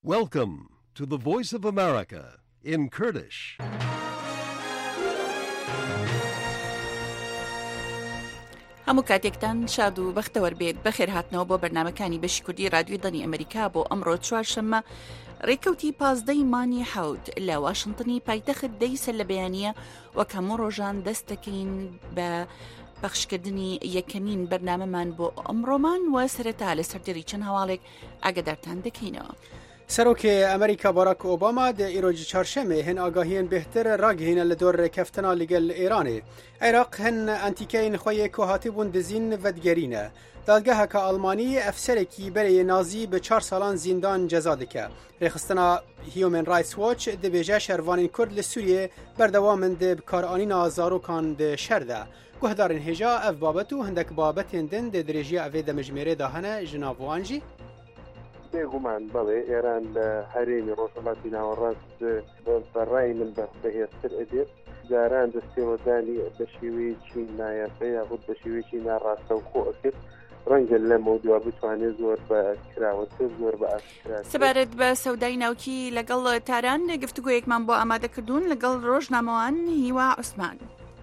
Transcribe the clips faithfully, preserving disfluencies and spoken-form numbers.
Welcome to the Voice of America in Kurdish. هەموو کاتێکتان شاد و بەختەوەر بێت بەخێر هاتنەوە بۆ بەرنامەکانی بەشی کوردی رادیۆی دڵی ئەمریکا بۆ ئەمڕۆ چوارشەممە ڕێکەوتی پازدەی مانی حەوت لە واشنتنی پایتەخت دەی سەر لە بەیانیە وەک هەموو ڕۆژان دەست دەکەین بە پەخشکردنی یەکەمین بەرنامەمان بۆ ئەمڕۆمان و سەرەتا لە سەردێری چەند هەواڵێک ئاگادارتان دەکەینەوە. سەرۆکی ئەمریکا باراک ئۆباما دە ئیرۆجی چارشەمێ هەن ئاگاهیان بهتر ڕاگەهێنە لە دۆر ڕێکەفتنا لەگەل ئێرانێ. عێراق هەن ئەنتیکەین خۆیە کۆ هاتیبوون دزین ڤەدگەرینە. دادگەهەکە ئەڵمانی ئەفسەرێکی بەرەیە نازی بە چار ساڵان زیندان جەزا دکە. ڕێخستنا هیومن رایتس واچ دەبێژە شەروانین کورد لە سووریێ بەردەوامن دە بکارئانینا زارۆکان دە شەردا. گوهدارن هێژا ئەف بابەت و هەندێک بابەتێن دن دە درێژیە ئەvê دەمەژمێرێدا هەنە ژناڤوانجی بێگومان بەڵێ ئێران لە هەرێمی ڕۆژهەڵاتی ناوەڕاست بەڕای من بەهێزتر ئەدێت جاران دەستێوەدانی بە شێوەیەکی نایاسە یاخود بە شێوەیەکی ناڕاستە و خۆ ئەکرد ڕەنگە لە مەودووە بتوانێت زۆر بە کراوەتر زۆر بە ئاشکرا. سەبارەت بە سەودای ناوکی لەگەڵ تاران گفتوگۆیەکمان بۆ ئامادەکردوون لەگەڵ ڕۆژنامەوان هیوا عوسمان.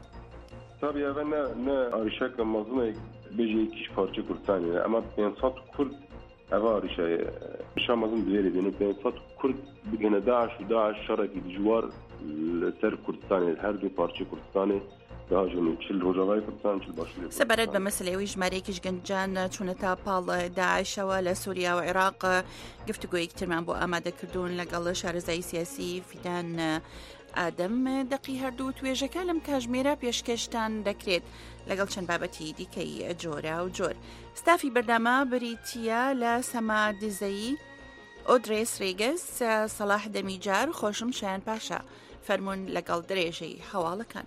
تابیاوە نە نە ئاریشەکە مەزنێک بێژەیەکیش پارچە کوردستانیە ئەمە پێنج سەد کورد ئەوە ئاریشایە شامەزن دوێرە دێنە پێنج سەد کورد بگەنە داعش و داعش شەڕێکی دژوار لەسەر کوردستانێ هەردوو پارچە کوردستانێ داژن چل ڕۆژاوای کوردستان چل باشوور. سەبارەت بە مەسلەوەی ژمارەیەکیش گەنجان چوونەتە پاڵ داعشەوە لە سووریا و عێراق گفتوگۆیەکی ترمان بۆ ئامادەکردوون لەگەڵ شارەزای سیاسی فیدان ئادەم دەقی هەردوو توێژەکە لەم کاژمێرە پێشکەشتان دەکرێت لەگەڵ چەند بابەتی دیکەی جۆرە و جۆر. ستافی بەردامە بریتیە لە سەما دزەیی ئۆدرێس ڕێگەس سەلاح دەمیجار خۆشم شایان پاشا فەرمونون لەگەڵ درێژەی هەواڵەکان.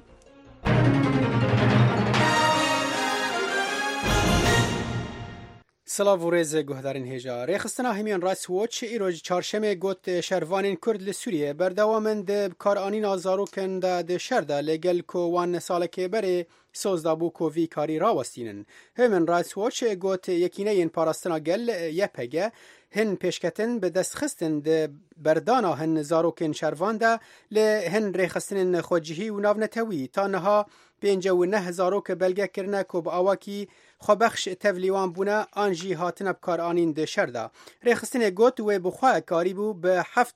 سلااو و ڕێزە گوهدارن هێژا ڕێخستنا هەمیان ڕاست وۆچ ئیرۆژی چارشەمێ گوت شەروانین کورد لە سووریە بەردەوامن دە بکارئانینا زارۆکەندا دە شەردا لەگەل کۆوان ساڵەکێ بەرێ سۆزدا بوو کۆڤی کاری ڕاوەستینن. هەمن ڕاست وۆچ گوت یەکینەیەن پاراستنا گەل یەپەگە هن پێشکەتن بە دەستخستن دە بەردانا هەن زارۆکên شەرواندا لە هەن ڕێخستنن خۆجیهی و ناونەتەوی تا نەها پێنجە و نەه زارۆکە بەلگەکردنە کۆ بە ئاواکی خۆبەخش تەڤلیوان بوونە ئانژی هاتنە بکارئانین دە شەردا. ڕێخستنێ گوت وێ بخوا کاری بوو بە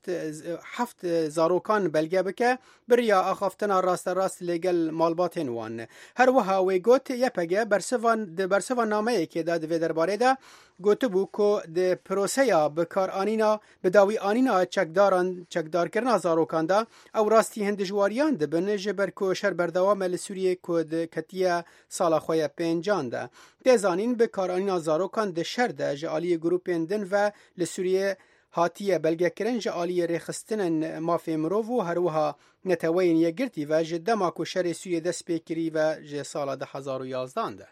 هەفت زارۆکان بەلگە بکە بریا ئاخافتنا ڕاستە ڕاست لەگەل ماڵباتێن وان. هەروەها وێ گوت یەپەگە بەرسەوان نامەیەکێدا دەوێ دەربارەیدا گوتبوو کۆ دە پرۆسەیە بکارئانینا بەداوی ئانینا چەکداران چەکدارکردنا زارۆکاندا ئەو ڕاستی هەندژواریان دەبن ژە بەر کۆ شەر بەردەوامە لە سووریە کۆ کەتیە ساڵە خۆیە پێنجاندا. دێزانین بکارئانینا زارۆکان دە شەردە ژە ئالیە گروپێن دن و لە سووریە هاتیە بەلگەکردن ژە ئالیە ڕێخستنن مافێ مرۆڤ و هەروەها نەتەوەین یەکگرتی و ژە دەما کۆ شەرێ سووریە دەست پێکری و ژە ساڵە دە هەزار و یازداندا.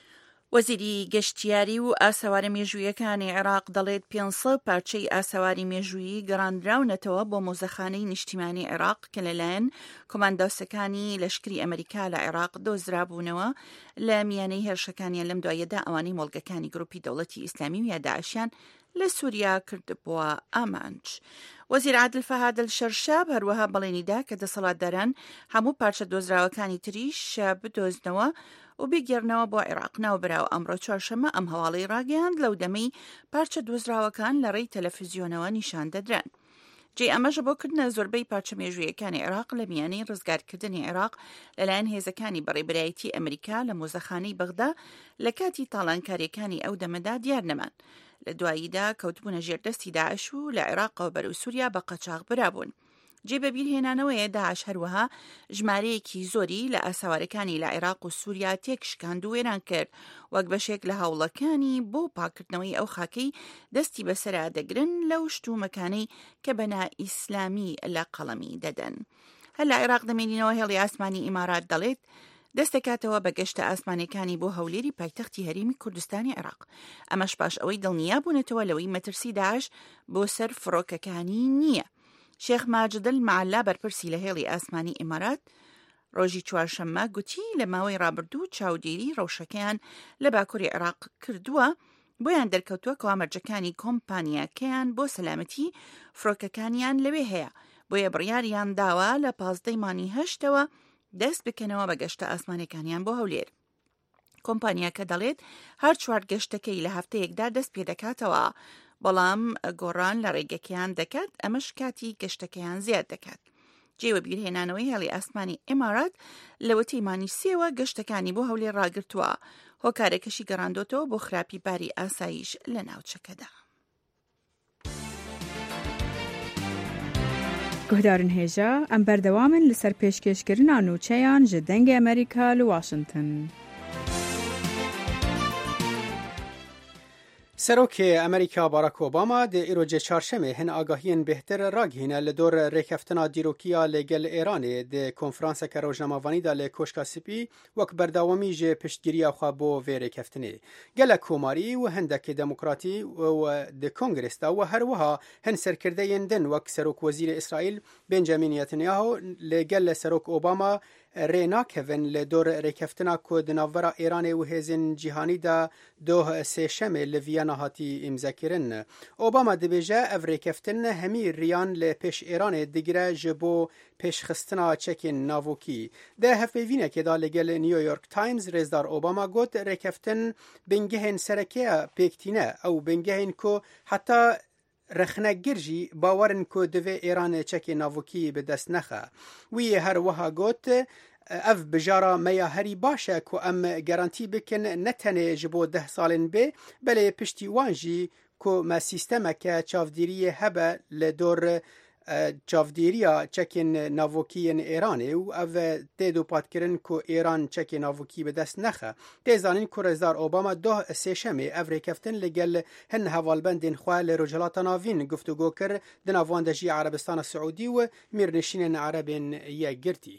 وەزیری گەشتیاری و ئاسەوارە مێژوویەکانی عێراق دەڵێت پێنج سەد پارچەی ئاسەواری مێژوویی گەڕاندراونەتەوە بۆ مۆزەخانەی نیشتیمانی عێراق کە لەلایەن کۆماندۆسەکانی لەشکری ئەمریکا لە عێراق دۆزرابوونەوە لە میانەی هێرشەکانیان لەم دوایەدا ئەوانەی مۆڵگەکانی گروپی دەوڵەتی ئیسلامی و یا داعشیان لە سووریا کردبووە ئامانج. وەزیر عادل فەهاد الشەرشاب هەروەها بەڵێنیدا کە دەسەڵاتداران هەموو پارچە دۆزراوەکانی تریش بدۆزنەوە و بگێڕنەوە بۆ عێراق ناوبراوە ئەمڕۆ چوارشەمە ئەم هەواڵەی ڕاگەیاند لەو دەمەی پارچە دۆزراوەکان لە ڕێی تەلەڤیزیۆنەوە نیشان دەدران. جێ ئەمەژە بۆ کردنە زۆربەی پارچە مێژوویەکانی عێراق لە میانەی ڕزگارکردنی عێراق لەلایەن هێزەکانی بەڕێبەرایەتی ئەمریکا لە مۆزەخانەی بەغدا لە کاتی تاڵانکاریەکانی ئەو دەمەدا دیار نەمان. لە دواییدا کەوتبوونە ژێردەستی داعش و لە عێراقەوە بەرەو سووریا بە قەچاق برابوون. جێبەبیرهێنانەوەیە داعش هەروەها ژمارەیەکی زۆری لە ئاساوارەکانی لە عێراق و سووریا تێکشکاند و وێران کرد وەک بەشێک لە هەوڵەکانی بۆ پاکردنەوەی ئەو خاکەی دەستی بەسەرا دەگرن لەو شتومەکانەی کە بەنا ئیسلامی لە قەڵەمی دەدەن. هەر لە عێراق دەمێنینەوە هێڵی ئاسمانی ئیمارات دەڵێت دەستەکاتەوە بە گەشتە ئاسمانەکانی بۆ هەولێری پایتەختی هەرێمی کوردستانی عێراق. ئەمەش پاش ئەوەی دڵنیا بوونەتەوە لەوەی مەترسی داعش بۆ سەر فڕۆکەکانی نییە. شێخ ماجدل معلا بەرپرسی لە هێڵی ئاسمانی ئیمارات ڕۆژی چوارشەممە گوتی لە ماوەی ڕابردوو چاودێری ڕەوشەکەیان لە باکووری عێراق کردووە بۆیان دەرکەوتووە کە ئامەرجەکانی کۆمپانیاکەیان بۆ سەلامەتی فڕۆکەکانیان لەوێ هەیە، بۆیە بڕیاریان داوە لە پازدەی مانگی هەشتەوە دەست بکەنەوە بە گەشتە ئاسمانەکانیان بۆ هەولێر. کۆمپانیاکە دەڵێت هەر چوار گەشتەکەی لە هەفتەیەکدا دەست پێ دەکاتەوە، بەڵام گۆڕان لە ڕێگەکەیان دەکات، ئەمەش کاتی گەشتەکەیان زیاد دەکات. جێوە بیرهێنانەوەی هێڵی ئاسمانی ئێمارات لە وەتەی مانگی سێوە گەشتەکانی بۆ هەولێر ڕاگرتووە، هۆکارێکەشی گەڕاندۆتەوە بۆ خراپی باری ئاسایش لە ناوچەکەدا. گوهدارن هێژە ئەم بەردەوامن لەسەر پێشکەشکردنا نووچەیان ji dengê ئەمریکا li Washington. سەرۆکێ ئەمریکا باراک ئۆباما دێ ئیرۆجێ چارشەمێ هەن ئاگاهیên بهتر ڕاگهینە لە دۆر ڕێکەفتنا دیرۆکییا لەگەل ئێرانê دێ کۆنفرانسێکە ڕۆژنامەڤانیدا لە کۆشکا سپی وەک بەرداوامی ژێ پشتگیرییا خوا بۆ vê رێکەفتنê. gelek کۆمارî û هەندێکê demokratî û di کۆنگرێسدا و هەروەها هەن سەرکردەیên din وەک سەرۆکوەزیرê ئیسرائیل بنجامین نێتنیاهو لەگەل لە سەرۆک ئۆباما rê nakevin li dor rêkeftina ku di navbera Îranê û hêzên cîhanî de doh sêşemê li Viyana hatî îmzekirin. Obama dibêje ev rêkeftin hemî riyan li pêş Îranê digire ji bo pêşxistina çekên navokî. De hevpêvînekê da li gel New York Times rêzdar Obama got rêkeftin bingehên serekeya pêktîne ew bingehên ku heta rexnegir jî bawerin ku divê Îranê çekê navokî bi dest nexe. Wî her wiha got ev bijara meya herî baş e ku em gerantî bikin ne tenê ji bo deh salên bê belê piştî wan jî ku me sîstemeke çavdîriyê hebe li dor çavdîriya çekên navokiyên Îranê û ev tê dûpatkirin ku Îran çekê navokî bi dest nexe. Tê zanîn ku Rêzdar Obama doh sêşemê ev rêkeftin li gel hin hevalbendên xwe li Rojhilata Navîn guftûgû kir, di nav wan de jî Erebistana Siûdî û mêrnişînên Erebên yek girtî.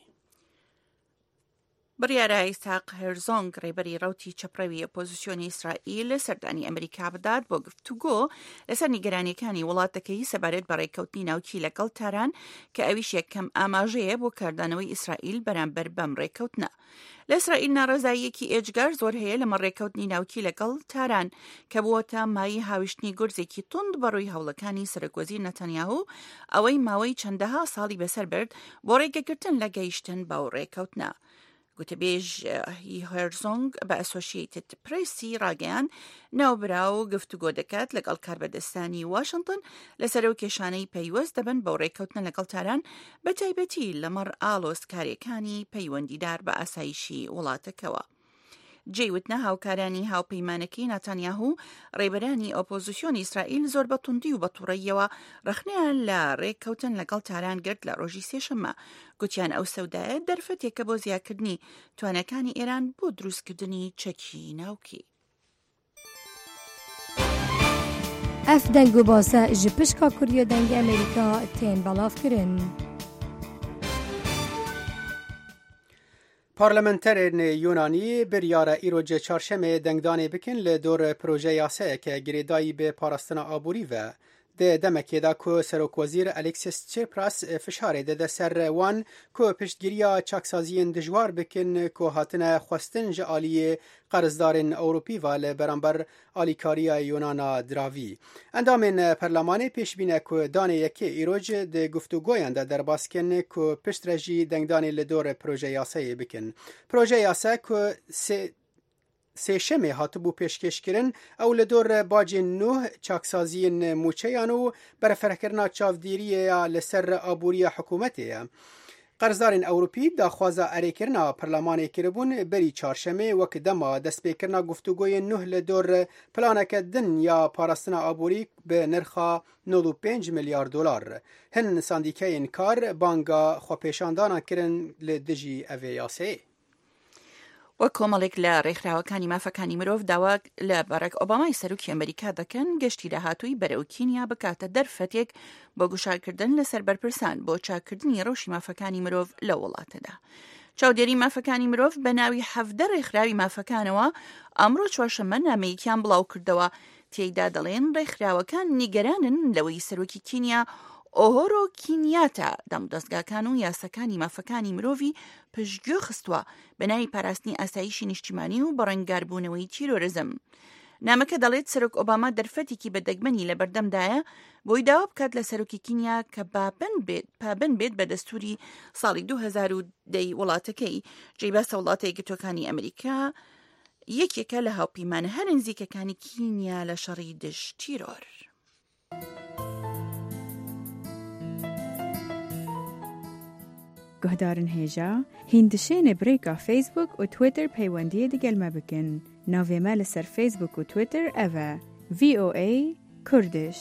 بڕیارە ئیسحاق هێرزۆنگ ڕێبەری ڕەوتی چەپڕەوی ئۆپۆزیسیۆنی ئیسرائیل سەردانی ئەمریکا بدات بۆ گفتوگۆ لەسەر نیگەرانیەکانی وڵاتەکەی سەبارەت بە ڕێکەوتنی ناوکی لەگەڵ تاران کە ئەویش یەکەم ئاماژەیە بۆ کاردانەوەی ئیسرائیل بەرامبەر بەم ڕێکەوتنە. لە ئیسرائیل ناڕەزاییەکی ئێجگار زۆر هەیە لەمە ڕێکەوتنی ناوکی لەگەڵ تاران کە بووەتە مای هاویشتنی گورزێکی توند بەڕووی هەوڵەکانی سەرۆکوەزیر نەتەنیاهو ئەوەی ماوەی چەندەها ساڵی بەسەر برد بۆ ڕێگەگرتن لە گەیشتن بەو ڕێکەوتنە. گوتەبێژ هێرزۆنگ بە ئەسۆشیێتد پرێسی ڕاگەیان ناوبرا و گفتوگۆ دەکات لەگەڵ کاربەدەستانی واشنگتن لەسەر و کێشانەی پەیوەست دەبن بەو ڕێکەوتنە لەگەڵ تاران بە تایبەتی لەمەڕ ئاڵۆزکاریەکانی پەیوەندیدار بە ئاسایشی وڵاتەکەوە. جێوتنە هاوکارانی هاوپەیمانەکەی نەتانیاهو ڕێبەرانی ئۆپۆزیسیۆنی ئیسرائیل زۆر بە توندی و بە تووڕەیەوە ڕخنیان لە ڕێککەوتن لەگەڵ تاران گرت لە ڕۆژی سێشەممە. گوتیان ئەو سەودایە دەرفەتێکە بۆ زیادکردنی توانەکانی ئێران بۆ دروستکردنی چەکی ناوکی. ئەف دەنگ و باسە ji pişka Kuriya dengê Amerîka tên belavkirin. Parlamenterên Yunanî biryara îrojê çarşemê dengdanê bikin li dor proje yasayeke girêdayî bê parastina aborî ve. Di demekê da ku Serokwezîr Alexis Tsipras fişarê dide ser wan ku piştgiriya çaksaziyên dijwar bikin ku hatine xwestin ji aliyê qerzdarên Ewropî ve li beramber alîkariya Yunana diravî. Endamên Perlemanê pêşbîne ku danê yekê îroj di guftûgoyan de derbas kirin ku piştre jî dengdanê li dor proje yasayê bikin. Proje yasa ku sê sêşemê hatibû pêşkêşkirin ew li dor bacên nûh çaksaziyên mûçeyan û berfirehkirina çavdîriya li ser aboriya hikûmetê ye. Qerzdarên Ewropî daxwaza erêkirina Perlemanê kiribûn berî çarşemê wek dema destpêkirina guftûgoyên nûh li dor planeke din ya parastina aborî bi nirxa nod û pênc milyar dolar. Hin sandîkeyên kar banga xwepêşandanan kirin li dijî evê yasayê. وە کۆمەڵێک لە ڕێکخراوەکانی مافەکانی مرۆڤ داوا لە باراک ئۆبامای سەرۆکی ئەمریکا دەکەن گەشتی داهاتووی بەرەو کینیا بکاتە دەرفەتێک بۆ گوشارکردن لەسەر بەرپرسان بۆ چاکردنی ڕەوشی مافەکانی مرۆڤ لە وڵاتەدا. چاودێری مافەکانی مرۆڤ بە ناوی حەڤدە ڕێکخراوی مافەکانەوە ئەمڕۆ چوارشەممە نامەیەکیان بڵاو کردەوە. تێیدا دەڵێن ڕێکخراوەکان نیگەرانن لەوەی سەرۆکی کینیا ئۆهۆرۆ کینیاتە دەمودەستگاکان و یاسەکانی مافەکانی مرۆڤی پشتگوێ خستووە بە ناوی پاراستنی ئاسایشی نیشتیمانی و بەڕێنگاربوونەوەی تیرۆرزم. نامەکە دەڵێت سەرۆک ئۆباما دەرفەتێکی بەدەگمەنی لە بەردەمدایە بۆی داوا بکات لە سەرۆکی کینیا کە پابند بێت بە دەستوری ساڵی دوو هەزار و دەی وڵاتەکەی. جێباسە وڵاتە یەکگرتووەکانی ئەمریکا یەکێکە لە هاوپەیمانە هەر نزیکەکانی کینیا لە شەڕی دژ تیرۆر. گهدارن هێژا هیندشێنە برێکا فیسبوک و تویتر پەیوەندیە دەگەلمە بکەن. ناوێمە لەسەر فیسبوک و تویتر ئەڤە ڤی ئۆ ئەی کوردش.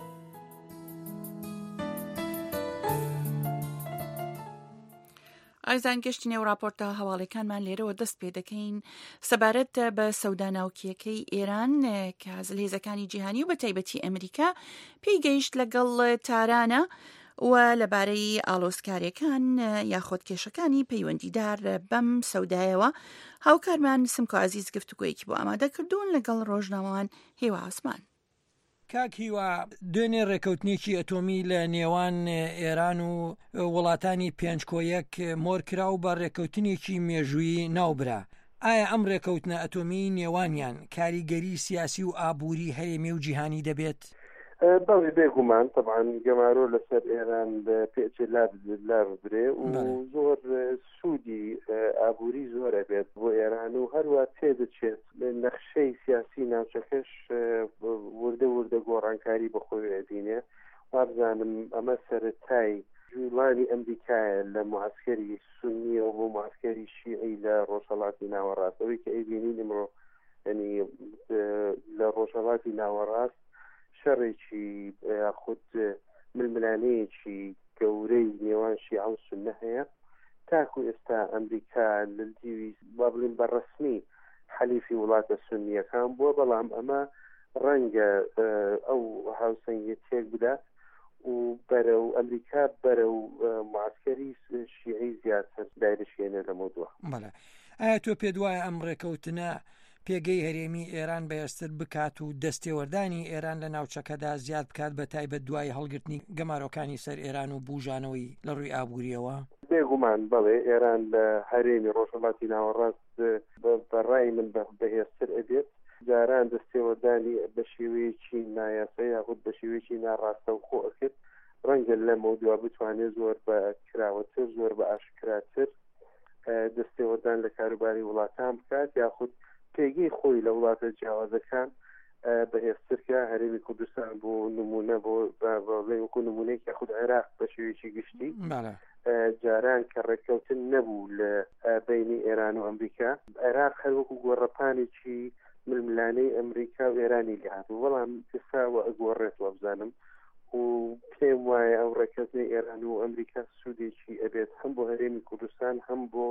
ئایزان گەشتی نێو راپۆرتە هەواڵەکانمان لێرەوە دەست پێ دەکەین سەبارەت بە سەوداناوکیەکەی ئێران کە هێزەکانی جیهانی و بە تایبەتی ئەمریکا پێی گەیشت لەگەڵ تارانە و لەبارەی ئاڵۆزکاریەکان یاخۆت کێشەکانی پەیوەندیدار بەم سەودایەوە هاوکارمان سمکۆ عەزیز گفتوگۆیەکی بۆ ئامادەکردوون لەگەڵ ڕۆژنامەوان هێوا ئاسمان. کاک هیوا، دوێنێ ڕێکەوتنێکی ئەتۆمی لە نێوان ئێران و وڵاتانی پێنجکۆیەک مۆرکرا و بە ڕێکەوتنێکی مێژووی ناوبرا. ئایا ئەم ڕێکەوتنە ئەتۆمی نێوانیان کاریگەری سیاسی و ئابووری هەرێمی و جیهانی دەبێت؟ بەڵێ بێگومان طبعاً گەمارۆ لەسەر ئێران بە پێچێ لار بدرێ و زۆر سوودی ئابووری زۆرە بێت بۆ ئێران و هەروە تێدەچێت نەخشەی سیاسی ناوچەکەش وردە وردە گۆڕانکاری بەخۆی ئەبینێ. وابزانم ئەمە سەرەتای جوڵانی ئەمریکایە لە معسکەری سونیە و بۆ معسکەری شیعی لە ڕۆژهەڵاتی ناوەڕاستەوەی کە ئەیبینین ئەمڕۆ ینی لە ڕۆژهەڵاتی ناوەڕاست شەڕێکی خود ململانەیەکی گەورەی نێوان شیعە و سوننە هەیە. تاکو ئێستا ئەمریکا لە دیوی با بڵین بەڕەسمی حەلیفی وڵاتە سونیەکان بووە، بەڵام ئەمە ڕەنگە ئەو هاوسەنگی تێک بدات و بەرە و ئەمریکا بەرە و معسکەری شیعی زیاتر دایرشێنە لە مۆدووە. بەڵێ، ئایا تۆ پێ دوایە ئەم ڕێکەوتنە پێگەی هەرێمی ئێران بەهێزتر بکات و دەستێوەردانی ئێران لە ناوچەکەدا زیاد بکات بە تایبەت دوای هەڵگرتنی گەمارۆکانی سەر ئێران و بوژانەوەی لە ڕووی ئابووریەوە؟ بێگومان بەڵێ، ئێران لە هەرێمی ڕۆژهەڵاتی ناوەڕاست بەڕای من بەهێزتر ئەبێت. جاران دەستێوەردانی بە شێوەیەکی نایاسا یاخود بە شێوەیەکی ناڕاستە و خۆ ئەکرد، ڕەنگە لە مەودووە بتوانێت زۆر بە کراوەتر زۆر بە ئاشکراتر دەستێوەردان لە کاروباری وڵاتان بکات، یاخود پێگەی خۆی لە وڵاتە جیاوازەکان بەهێزترکە. هەرێمی کوردستان بۆ نمونە بۆ وەکو نمونەیەک یاخود عێراق بە شێوەیەکی گشتی جاران کە ڕێککەوتن نەبوو لە بینی ئێران و ئەمریکا، عێراق هەر وەکو گۆڕەپانێکی ململانەی ئەمریکا و ئێرانی لێهاتوو، بەڵام ئێستاوە ئەگۆڕێتەوە بزانم و پێم وایە ئەو ڕێککەوتنی ئێران و ئەمریکا سوودێکی ئەبێت هەم بۆ هەرێمی کوردستان هەم بۆ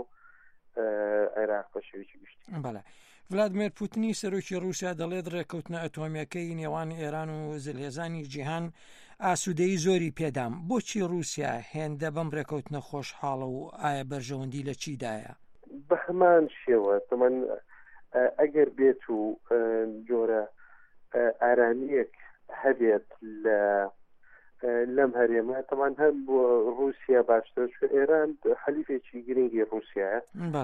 عێراق بە شێوەیەکی گشتی. بەڵێ، ڤلادیمیر پوتینی سەرۆکی رووسیا دەڵێت ڕێکەوتنە ئەتۆمیەکەی نێوان ئێران و زلهێزانی جیهان ئاسوودەیی زۆری پێدام. بۆچی رووسیا هێندە بەم ڕێکەوتنە خۆشحاڵە و ئایا بەرژەوەندی لە چیدایە؟ بە هەمان شێوە تەمان ئەگەر بێت و جۆرە ئارامەیەک هەبێت لە لەم هەرێمە تەمان هەم بۆ رووسیا باشتر، چون ئێران حەلیفێکی گرنگی رووسیایە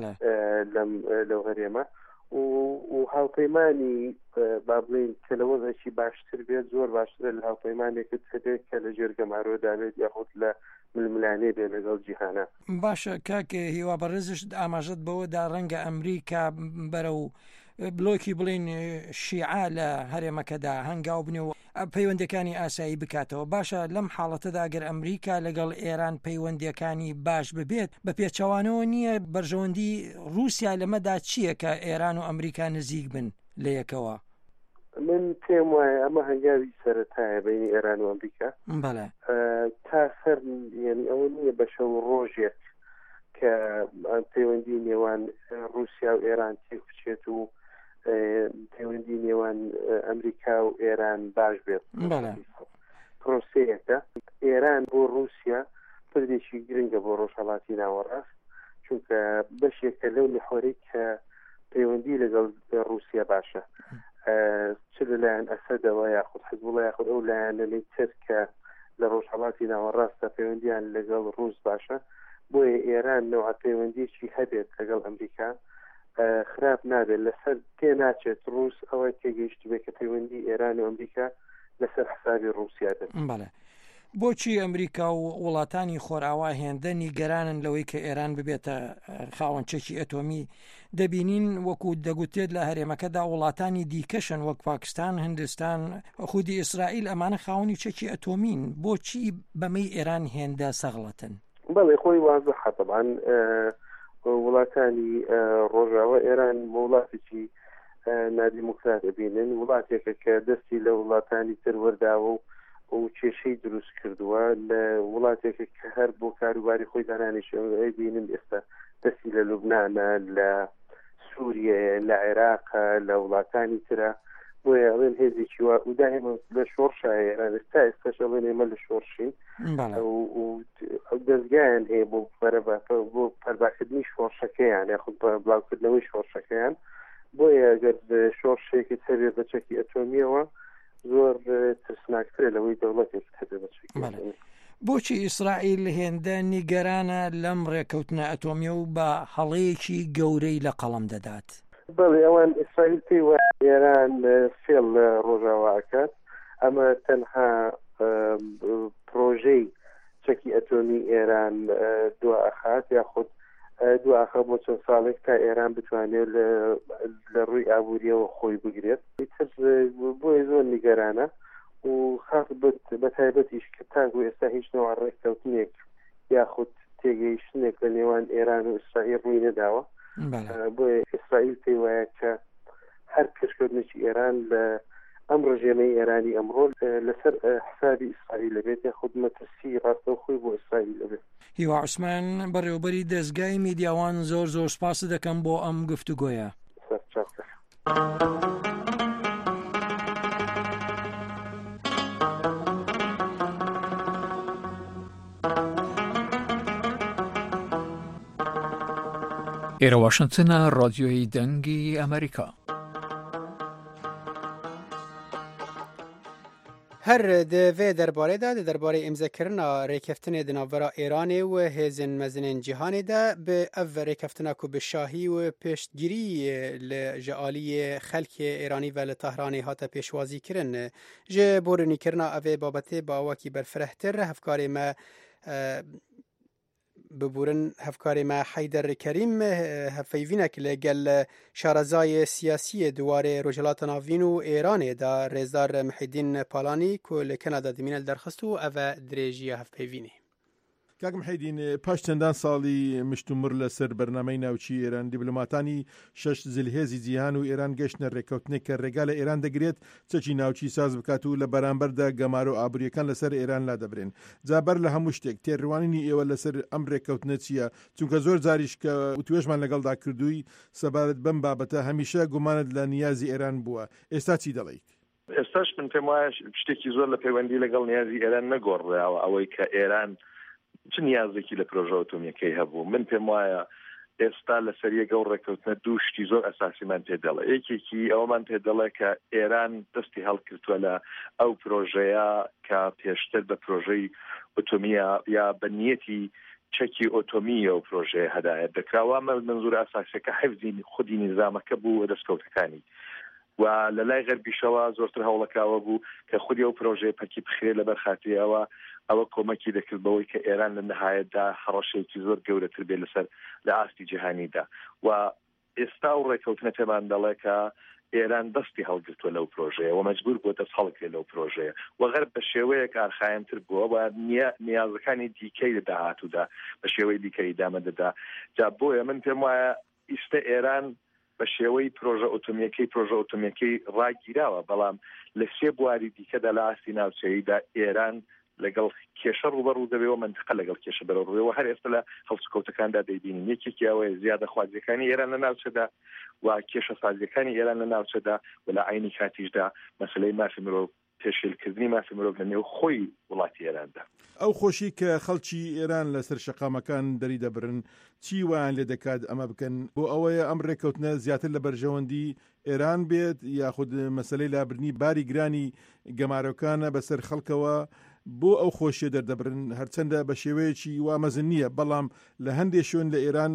لەو هەرێمە و هاوپەیمانی با بڵین کە لە وەزێکی باشتر بێت زۆر باشترە لە هاوپەیمانێکت هەبێت کە لە جێرگەمارۆدا بێت یاخود لە ململانێ بێ لەگەڵ جیهانە. باشە کاکە هیوا، بەڕێزش ئاماژەت بەوەدا ڕەنگە ئەمریکا بەرە و بلۆکی بڵین شیعە لە هەرێمەکەدا هەنگاو بنێ و پەیوەندەکانی ئاسایی بکاتەوە. باشە لەم حاڵەتەدا ئەگەر ئەمریکا لەگەڵ ئێران پەیوەندیەکانی باش ببێت، بە پێچەوانەوە نییە بەرژەوەندی رووسیا لەمەدا چییە کە ئێران و ئەمریکا نزیک بن لە یەکەوە؟ من پێم وایە ئەمە هەنگاوی سەرەتایە بینی ئێران و ئەمریکا. بەڵێ، تا سەر یعنی ئەوە نییە بە شەو ڕۆژێک کە پەیوەندی نێوان رووسیا و ئێران تێک بچێت و پەیوەندی نێوان ئەمریکا و ئێران باش بێت. پرۆسەیەکە ئێران بۆ رووسیا پردێکی گرنگە بۆ ڕۆژهەڵاتی ناوەڕاست، چونکە بەشێکە لەو لەحوەرەی کە پەیوەندی لەگەڵ رووسیا باشە، چ لەلایەن ئەسەدەوە یاخود حزبوڵە یاخود ئەو لایەنەی تر کە لە ڕۆژهەڵاتی ناوەڕاستە پەیوەندیان لەگەڵ رووس باشە. بۆیە ئێران نەوە پەیوەندیێکی هەبێت لەگەڵ ئەمریکا خراپ نابێت لەسەر تێ ناچێت ڕووس ئەوە تێگەیشت بێت کە پەیوەندی ئێران و ئەمریکا لەسەر حسابی ڕووسیا دەبێت. بەڵێ بۆچی ئەمریکا و وڵاتانی خۆرئاوا هێندە نیگەرانن لەوەی کە ئێران ببێتە خاوەنچێکی ئەتۆمی؟ دەبینین وەکو دەگوتێت لە هەرێمەکەدا وڵاتانی دیکەشن وەک پاکستان، هندستان، خودی ئیسرائیل ئەمانە خاوەنی چەکی ئەتۆمین. بۆچی بەمەی ئێران هێندە سەغڵەتن؟ بەڵێ خۆی وازەحە طبعاً وڵاتانی ڕۆژاوە ئێران وڵاتێکی نادیموکرات دەبینن، وڵاتێکە کە دەستی لە وڵاتانی تر وەرداوە و و کێشەی دروست کردووە لە وڵاتێکە کە هەر بۆ کاروباری خۆی دانانیشەوەی بینن ئێستا دەستی لە لوبنانە، لە سووریە، لە عێراقە، لە وڵاتانی ترە. بۆیە ئەڵێن هێزێکی وا و دائما لە شۆڕشە ئێران ئێستا ئێستاش ئەڵێن ئێمە لە شۆڕشین و دەستگایان هەیە بۆ بۆ پەرباکردنی شۆڕشەکەیان یاخود بڵاوکردنەوەی شۆڕشەکەیان. بۆیە ئەگەر شۆڕشەیەکی هەبێت بە چەکی ئەتۆمیەوە زۆر ترسناکترە لەوەی دەوڵەتێک هەبێت بە چەکی ئەتۆمی. بۆچی ئیسرائیل هێندە نیگەرانە لەم ڕێکەوتنە ئەتۆمیە و بە هەڵەیەکی گەورەی لە قەڵەم دەدات؟ بەڵێ ئەوان ئیسرائیل پێی وایە ئێران فێڵ لە ڕۆژاواکات، ئەمە تەنها پرۆژەی چەکی ئەتۆمی ئێران دواخات یاخود دواخە بۆ چەند ساڵێک تا ئێران بتوانێت لە ڕووی ئابووریەوە خۆی بگرێت. بۆیە زۆر نیگەرانە و خاص بە تایبەتیش کە تاگو ئێستا هیچ نەوە ڕێککەوتنێک یاخود تێگەیشتنێک لە نێوان ئێران و ئیسرائیل ڕووی نەداوە. بۆیە ئیسرائیل پێی وایە کە هەر پێشکەوتنێکی ئێران لە ئەم ڕژێمەی ئێرانی ئەمڕۆ لەسەر حسابی ئیسرائیل لەبێت یاخود مەترسی ڕاستەوخۆی بۆ ئیسرائیل لەبێت. هیوا عوسمان بەڕێوەبەری دەستگای میدیاوان زۆر زۆر سپاس دەکەم بۆ ئەم گفتوگۆیە. ئێرە واشنتنە ڕادیۆی دەنگی ئەمریکا. هەر divê derbarê de di derbarê imzekirina rêkeftinê di navbera Îranê û hêzên mezinên cîhanê de bi ev rêkeftina ku bi şahî û pêştgirî li ji aliyê xelkê Îranî ve li Tehranê hate pêşwazî kirin ji borînîkirina evê babetê bi awakî berfirehtir hevkarê me ببورن هفکاری ما حیدر کریم هفیوینک لگل شارزای سیاسی دواره روجلات ناوین و ایران دا رزدار محیدین پالانی که لکندا دمینل درخستو او دریجی هفیوینی. کاکم حیدین پاش چەندان ساڵی مشتومڕ لەسەر بەرنامەی ناوچی ئێران دیبلۆماتانی شەش زلهێزی جیهان و ئێران گەشتنە ڕێکەوتنێک کە ڕێگا لە ئێران دەگرێت چەکی ناوچی ساز بکات و لە بەرامبەردا گەمار و ئابووریەکان لەسەر ئێران لا دەبرێن. جابەر لە هەموو شتێک تێڕوانینی ئێوە لەسەر ئەم ڕێکەوتنە چییە؟ چونکە زۆر جاریش کە توێژمان لەگەڵدا کردووی سەبارەت بەم بابەتە هەمیشە گومانت لە نیازی ئێران بووە. ئێستا چی دەڵێیت؟ ئێستاش من پێم وایە شتێکی زۆر لە پەیوەندی لەگەڵ نیازی ئێران نەگۆڕیاوە ئەوەی کە ئێران چ نیازێکی لە پرۆژە ئۆتۆمیەکەی هەبوو. من پێم وایە ئێستا لە سەریەگە و ڕێکەوتنە دوو شتی زۆر ئەساسیمان پێ دەڵێ. یەکێکی ئەوەمان پێ دەڵێ کە ئێران دەستی هەڵکردووە لە ئەو پرۆژەیە کە پێشتر بە پرۆژەی ئۆتۆمیە یا بە نیەتی چەکی ئۆتۆمیە و پرۆژەیە هەدایەت دەکراوە. منزور ئاساسیەکە حیفزی خودی نیزامەکە بوو دەستکەوتەکانی و لە لای غەربیشەوە زۆرتر هەوڵەکاوە بوو کە خودی ئەو پرۆژەیە پەکی بخرێ لەبەر خاتریەوە ئەوە کۆمەکی دەکردبەوەی کە ئێران لە نەهایەتدا هەڕەشێکی زۆر گەورەتر بێ لەسەر لە ئاستی جیهانیدا و ئێستا و ڕێکەوتنە پێمان دەڵێ کە ئێران دەستی هەڵگرتووە لەو پرۆژەیە و مەجبور بووە دەست هەڵگرێت لەو پرۆژەیە و غەرب بە شێوەیەک ئارخایەنتر بووە و نیازەکانی دیکەی لە داهاتوودا بە شێوەی دیکەی دامە دەدا. جا بۆیە من پێم وایە ئیستا ئێران بە شێوەی پرۆژە ئۆتۆمیەکەی پرۆژە ئۆتۆمیەکەی ڕاگیراوە، بەڵام لە سێ بواری دیکەدا لە ئاستی ناوچەییدا ئێران لەگەڵ کێشە ڕوبەڕوو دەبێەوە منتقە لەگەڵ کێشە بەرەڕوێەوە هەر ئێستا لە هەڵسوکەوتەکاندا دەیبینین. یەکێکی ئەوەیە زیادە خوازیەکانی ئێران لە ناوچەدا و کێشە سازیەکانی ئێران لە ناوچەدا و لە عینی کاتیشدا مەسلەی مافی مرۆڤ پێشێلکردنی مافی مرۆڤ لە نێو خۆی وڵاتی ئێراندا. ئەو خۆشی کە خەڵکی ئێران لەسەر شەقامەکان دەری دەبرن چی وایان لێ دەکات ئەمە بکەن بۆ ئەوەیە ئەم ڕێکەوتنە زیاتر لە بەرژەوەندی ئێران بێت یاخود مەسلەی لابرنی باری گرانی گەمارۆکانە بەسەر خەڵکەوە بۆ ئەو خۆشیە دەردەبرن هەرچەندە بە شێوەیەکی وامەزن نییە، بەڵام لە هەندێک شوێن لە ئێران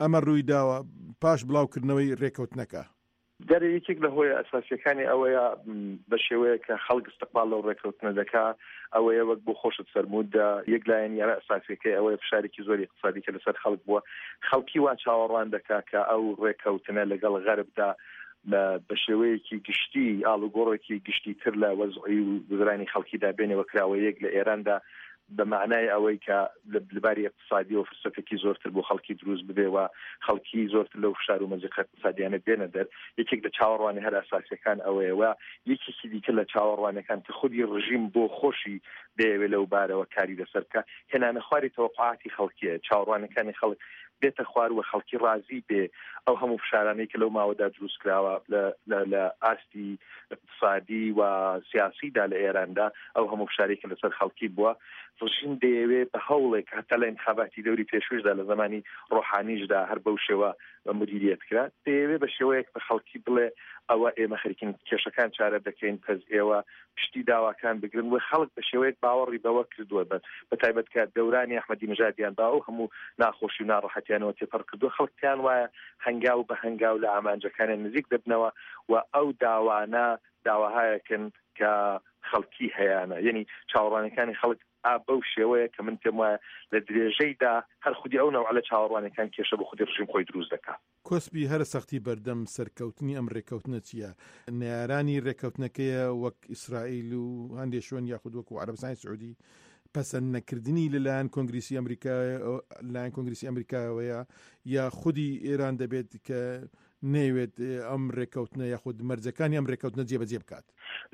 ئەمە ڕووی داوە پاش بڵاوکردنەوەی ڕێکەوتنەکە. دەرە یەکێک لە هۆی ئەساسیەکانی ئەوەیە بە شێوەیە کە خەڵک استقبال لەو ڕێکەوتنە دەکا ئەوەیە وەک بۆ خۆشت فەرموودا یەک لایەن یارە ئەساسیەکەی ئەوەیە فشارێکی زۆری اقتصادی کە لەسەر خەڵک بووە خەڵکی وا چاوەڕوان دەکا کە ئەو ڕێکەوتنە لەگەڵ غەربدا بە شێوەیەکی گشتی ئاڵوگۆڕێکی گشتی تر لە وەزعی و گوزرانی خەڵکیدا بێنەوە کراوە یەک لە ئێراندا بە معنای ئەوەی کە لەباری اقتصادی و فرسەتێکی زۆرتر بۆ خەڵکی دروست بدێەوە خەڵکی زۆرتر لەو فشار و مەزیقە اقتصادیانە بێنە دەر یەکێک لە چاوەڕوانی هەر ئاساسیەکان ئەوەیەوە یەکێکی دیکە لە چاوەڕوانەکان کە خودی ڕژیم بۆ خۆشی دەیەوێت لەو بارەوە کاری لەسەر بکە هێنانە خواری تەوەقعاتی خەڵکیە چاوەڕوانەکانی خەڵک بێتە خوار و خەڵکی ڕازی بێ ئەو هەموو فشارانەی کە لەو ماوەدا دروست کراوە لە ئاستی اقتصادی و سیاسیدا لە ئێراندا ئەو هەموو فشارێکی لەسەر خەڵکی بووە ڕژیم دەیەوێت بە هەوڵێک هەتا لە انتخاباتی دەوری پێشوشدا لە زمانی ڕۆحانیشدا هەر بەو شێوە مدیریت کرا دەیەوێت بە شێوەیەک بە خەڵکی بڵێ ئەوە ئێمە خەریکین کێشەکان چارە دەکەین پەز ئێوە پشتی داواکان بگرن و خەڵک بە شێوەیەک باوەڕی بەوە کردووە بە تایبەت کە دەورانی ئەحمەدی نژادیان با و هەموو ناخۆشی و ناڕەحەتیانەوە تێپەڕ کردووە خەڵکیان وایە هەنگاو بە هەنگاو لە ئامانجەکانیان نزیک دەبنەوە و ئەو داوانە داواهایەکن کە خەڵکی هەیەە یعنی چاوەڕوانەکانی خەڵک بەو شێوەیە کە من پێم وایە لە درێژەیدا هەر خودی ئەو نەوع لە چاوەڕوانەکان کێشە بە خودی ڕژیم خۆی دروست دەکات. کۆسبی هەر سەختی بەردەم سەرکەوتنی ئەم ڕێکەوتنە چییە؟ نارانی ڕێکەوتنەکەیە وەک ئیسرائیل و هەندێک شوێن یاخود وەکو عەرەبستانی سعودی پەسەند نەکردنی لەلایەن کۆنگریسی ئەمریکا لایەن کۆنگریسی ئەمریکاوەیە یا خودی ئێران دەبێت کە نەیوێت ئەم ڕێکەوتنە یاخود مەرجەکانی ئەم ڕێکەوتنە جێبەجێ بکات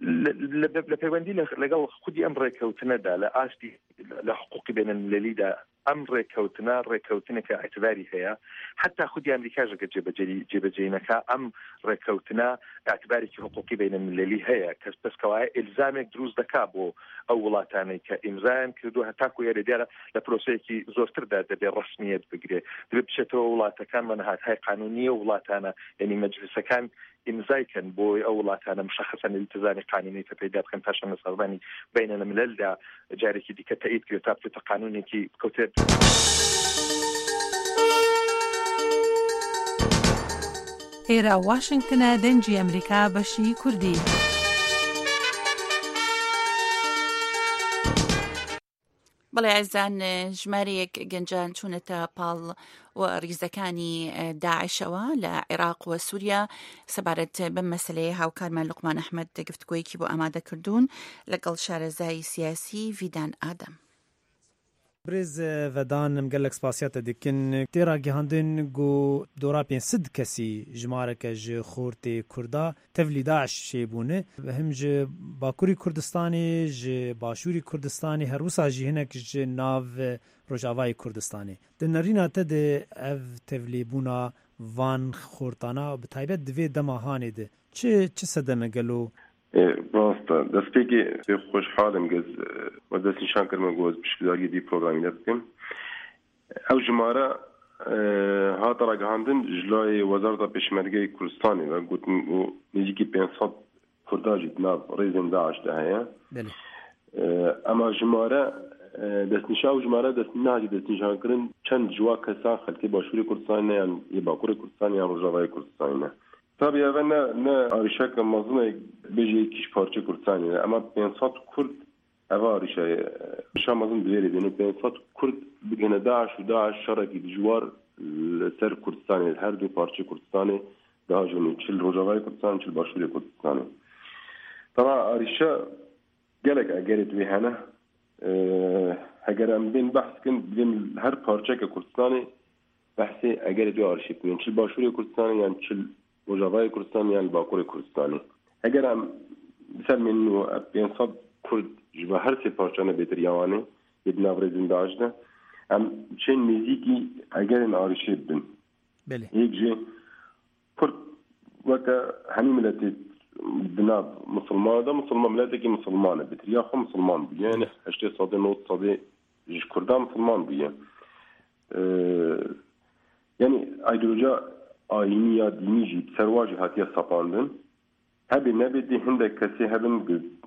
لە پەیوەندی لەگەڵ خودی ئەم ڕێکەوتنەدا لە ئاستی لە حقوقی بینالمللیدا ئەم ڕێکەوتنە ڕێکەوتنێکە ئاعتباری هەیە حتا خودی ئەمریکاش ئەگەر جێبەجێینەکە ئەم ڕێکەوتنە ئاعتبارێکی حقوقی بینالمللی هەیە کەس پسکەوایە ئیلزامێک دروست دەکا بۆ ئەو وڵاتانەی کە ئیمزایان کردو هەتاکو یارە دیارە لە پرۆسەیەکی زۆرتردا دەبێت ڕسمیەت بگرێت دەبێت بچێتەوە وڵاتەکان بەنەهاتهای قانونیە و وڵاتانە یعنی مەجلیسەکان ئیمزایکەن بۆی ئەو وڵاتانە مشخصەن التزامی قانونی کە پێدا بکەن پاشان لە سەردانی بینالمللدا جارێکی دیکە تایید کرێت تا بچێتە قانونێکی بکەوتێت. ئێرە واشنگتنە دەنگی ئەمریکا بەشی کوردی. بەڵێ ئازان ژمارەیەک گەنجان چوونەتە پاڵ و ریزەکانی داعشەوە لە عێراق و سووریا سەبارەت بەم مەسەلەیە هاوکارمان لوقمان ئەحمەد گفتگۆیەکی بۆ ئامادە کردوون لەگەڵ شارەزای سیاسی ڤیدان ئادەم. برز ودان گلک سپاسیات دیکن تیرا گهاندن گو دورا پین سد کسی جمارک ج خورت کردا تفلی داعش شیبونه و هم ج باکوری کردستانی ج باشوری کردستانی هر وسا جهنک ج ناو روجاوای کردستانی دنرینا تد اف تفلی بونا وان خورتانا بتایبت دوی دماهانی ده چه چه صدمه گلو راستا دەستپێکی خۆشحاڵم گەز وە دەست نیشان کردمە گۆز پشتگیری دی پرۆگرامی لە بکەم ئەو ژمارە هاتە ڕاگەهاندن ژلای وەزارەتە پێشمەرگەی کوردستانی و گوتن و نزیکی پێنج سەد کورداژی ناو ڕێزên داعشدا هەیە ئەمە ژمارە دەستنیشا و ژمارە دەستنیشی دەستنیشانکردن چەند جوا کەسان خەلکی باشووری کوردستانە یان باکووری کوردستان یان ڕۆژاوای کوردستانە tabii evvel ne, ne arışak mazlum beji kiş parça Kürdistan'ı ama pensat Kürt eva arışay şamazın değeri dönüp pensat Kürt bugüne Daesh ve Daesh şaraki dijwar ser Kürdistan'ı her du parça Kürdistan'ı daha jönü çil Rojavay Kürdistan çil Başuri Kürdistan'ı tabii arışa gelek agerit ve hana eğer em bin bahskin bin her parça Kürdistan'ı bahsi agerit ve arışık yani çil Başuri Kürdistan'ı yani çil Rojavay Kurdistan yani Bakur Kurdistan'ı. Eğer am misal minnu pensat Kurd jva her se parçanı betir yavani yedna vrezin dajda am çen miziki eğer en arşiv bin. Beli. Yekje Kurd vaka hani milleti dinab Müslüman da Müslüman milleteki Müslüman betir ya ham Müslüman bu yani işte sadı not sadı jiş Kurdan Müslüman bu yani. Yani ideoloji ayini ya dini jî serwacî hatiye sapandin hebê nebêdî hindek kesî hebin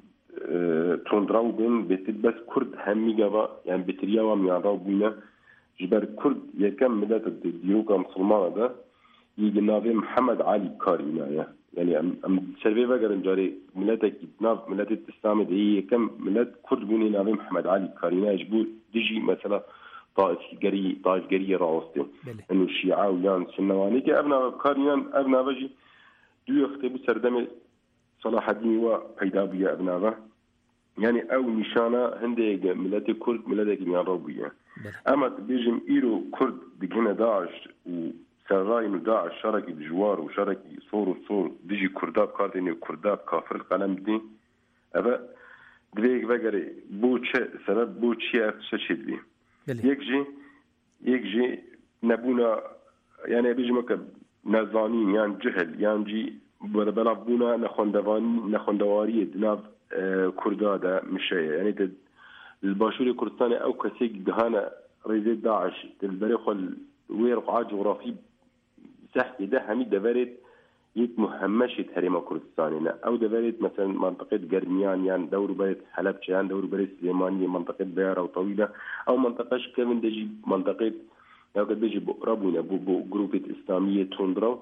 tundraw bin bêtir bes Kurd hemî gava yani bitiriya wa miyanraw bûne جبر كرد يكم ملت ديروكا مسلمانة ده يجي نافي محمد علي كارينا يعني ام سيرفي فاجر جاري ملتك ناف ملت الاسلام دي يكم ملت كرد بني نافي محمد علي كارينا يجبو ديجي مثلا طائف جري طائف جري راوستي انه الشيعة ويان سنواني كي ابنا كارينا ابنا بجي دو يختبو سردم صلاح الدين وبيدا بيا ابنا يعني او نشانه هندي ملت كرد ملتك من روبيه اما بيجم ايرو كرد بجنا داعش وسراي انه داعش شاركي بجوار وشاركي صور وصور بيجي كرداب كارديني وكرداب كافر القلم دي ابا دريك فقري بوتش سبب بوتش يفسد بي يكجي يكجي نبونا يعني بيجي مكب نزانين يعني جهل يعني جي بلا بونا نخوندواني نخوندواري دناف كردا ده مش يعني الباشوري كردستاني او كسيك دهانا ريزيد داعش البريخل ويرقع جغرافي سحكي ده همي دفارت يت مهمشة هريمة كردستاني او دفارت مثلا منطقة قرنيان يعني دور بريت حلب يعني دور بريت سليمانية منطقة بيارة وطويلة او منطقة كمان دجي منطقة او قد بيجي بقربونا بو بو جروبة اسلامية توندرا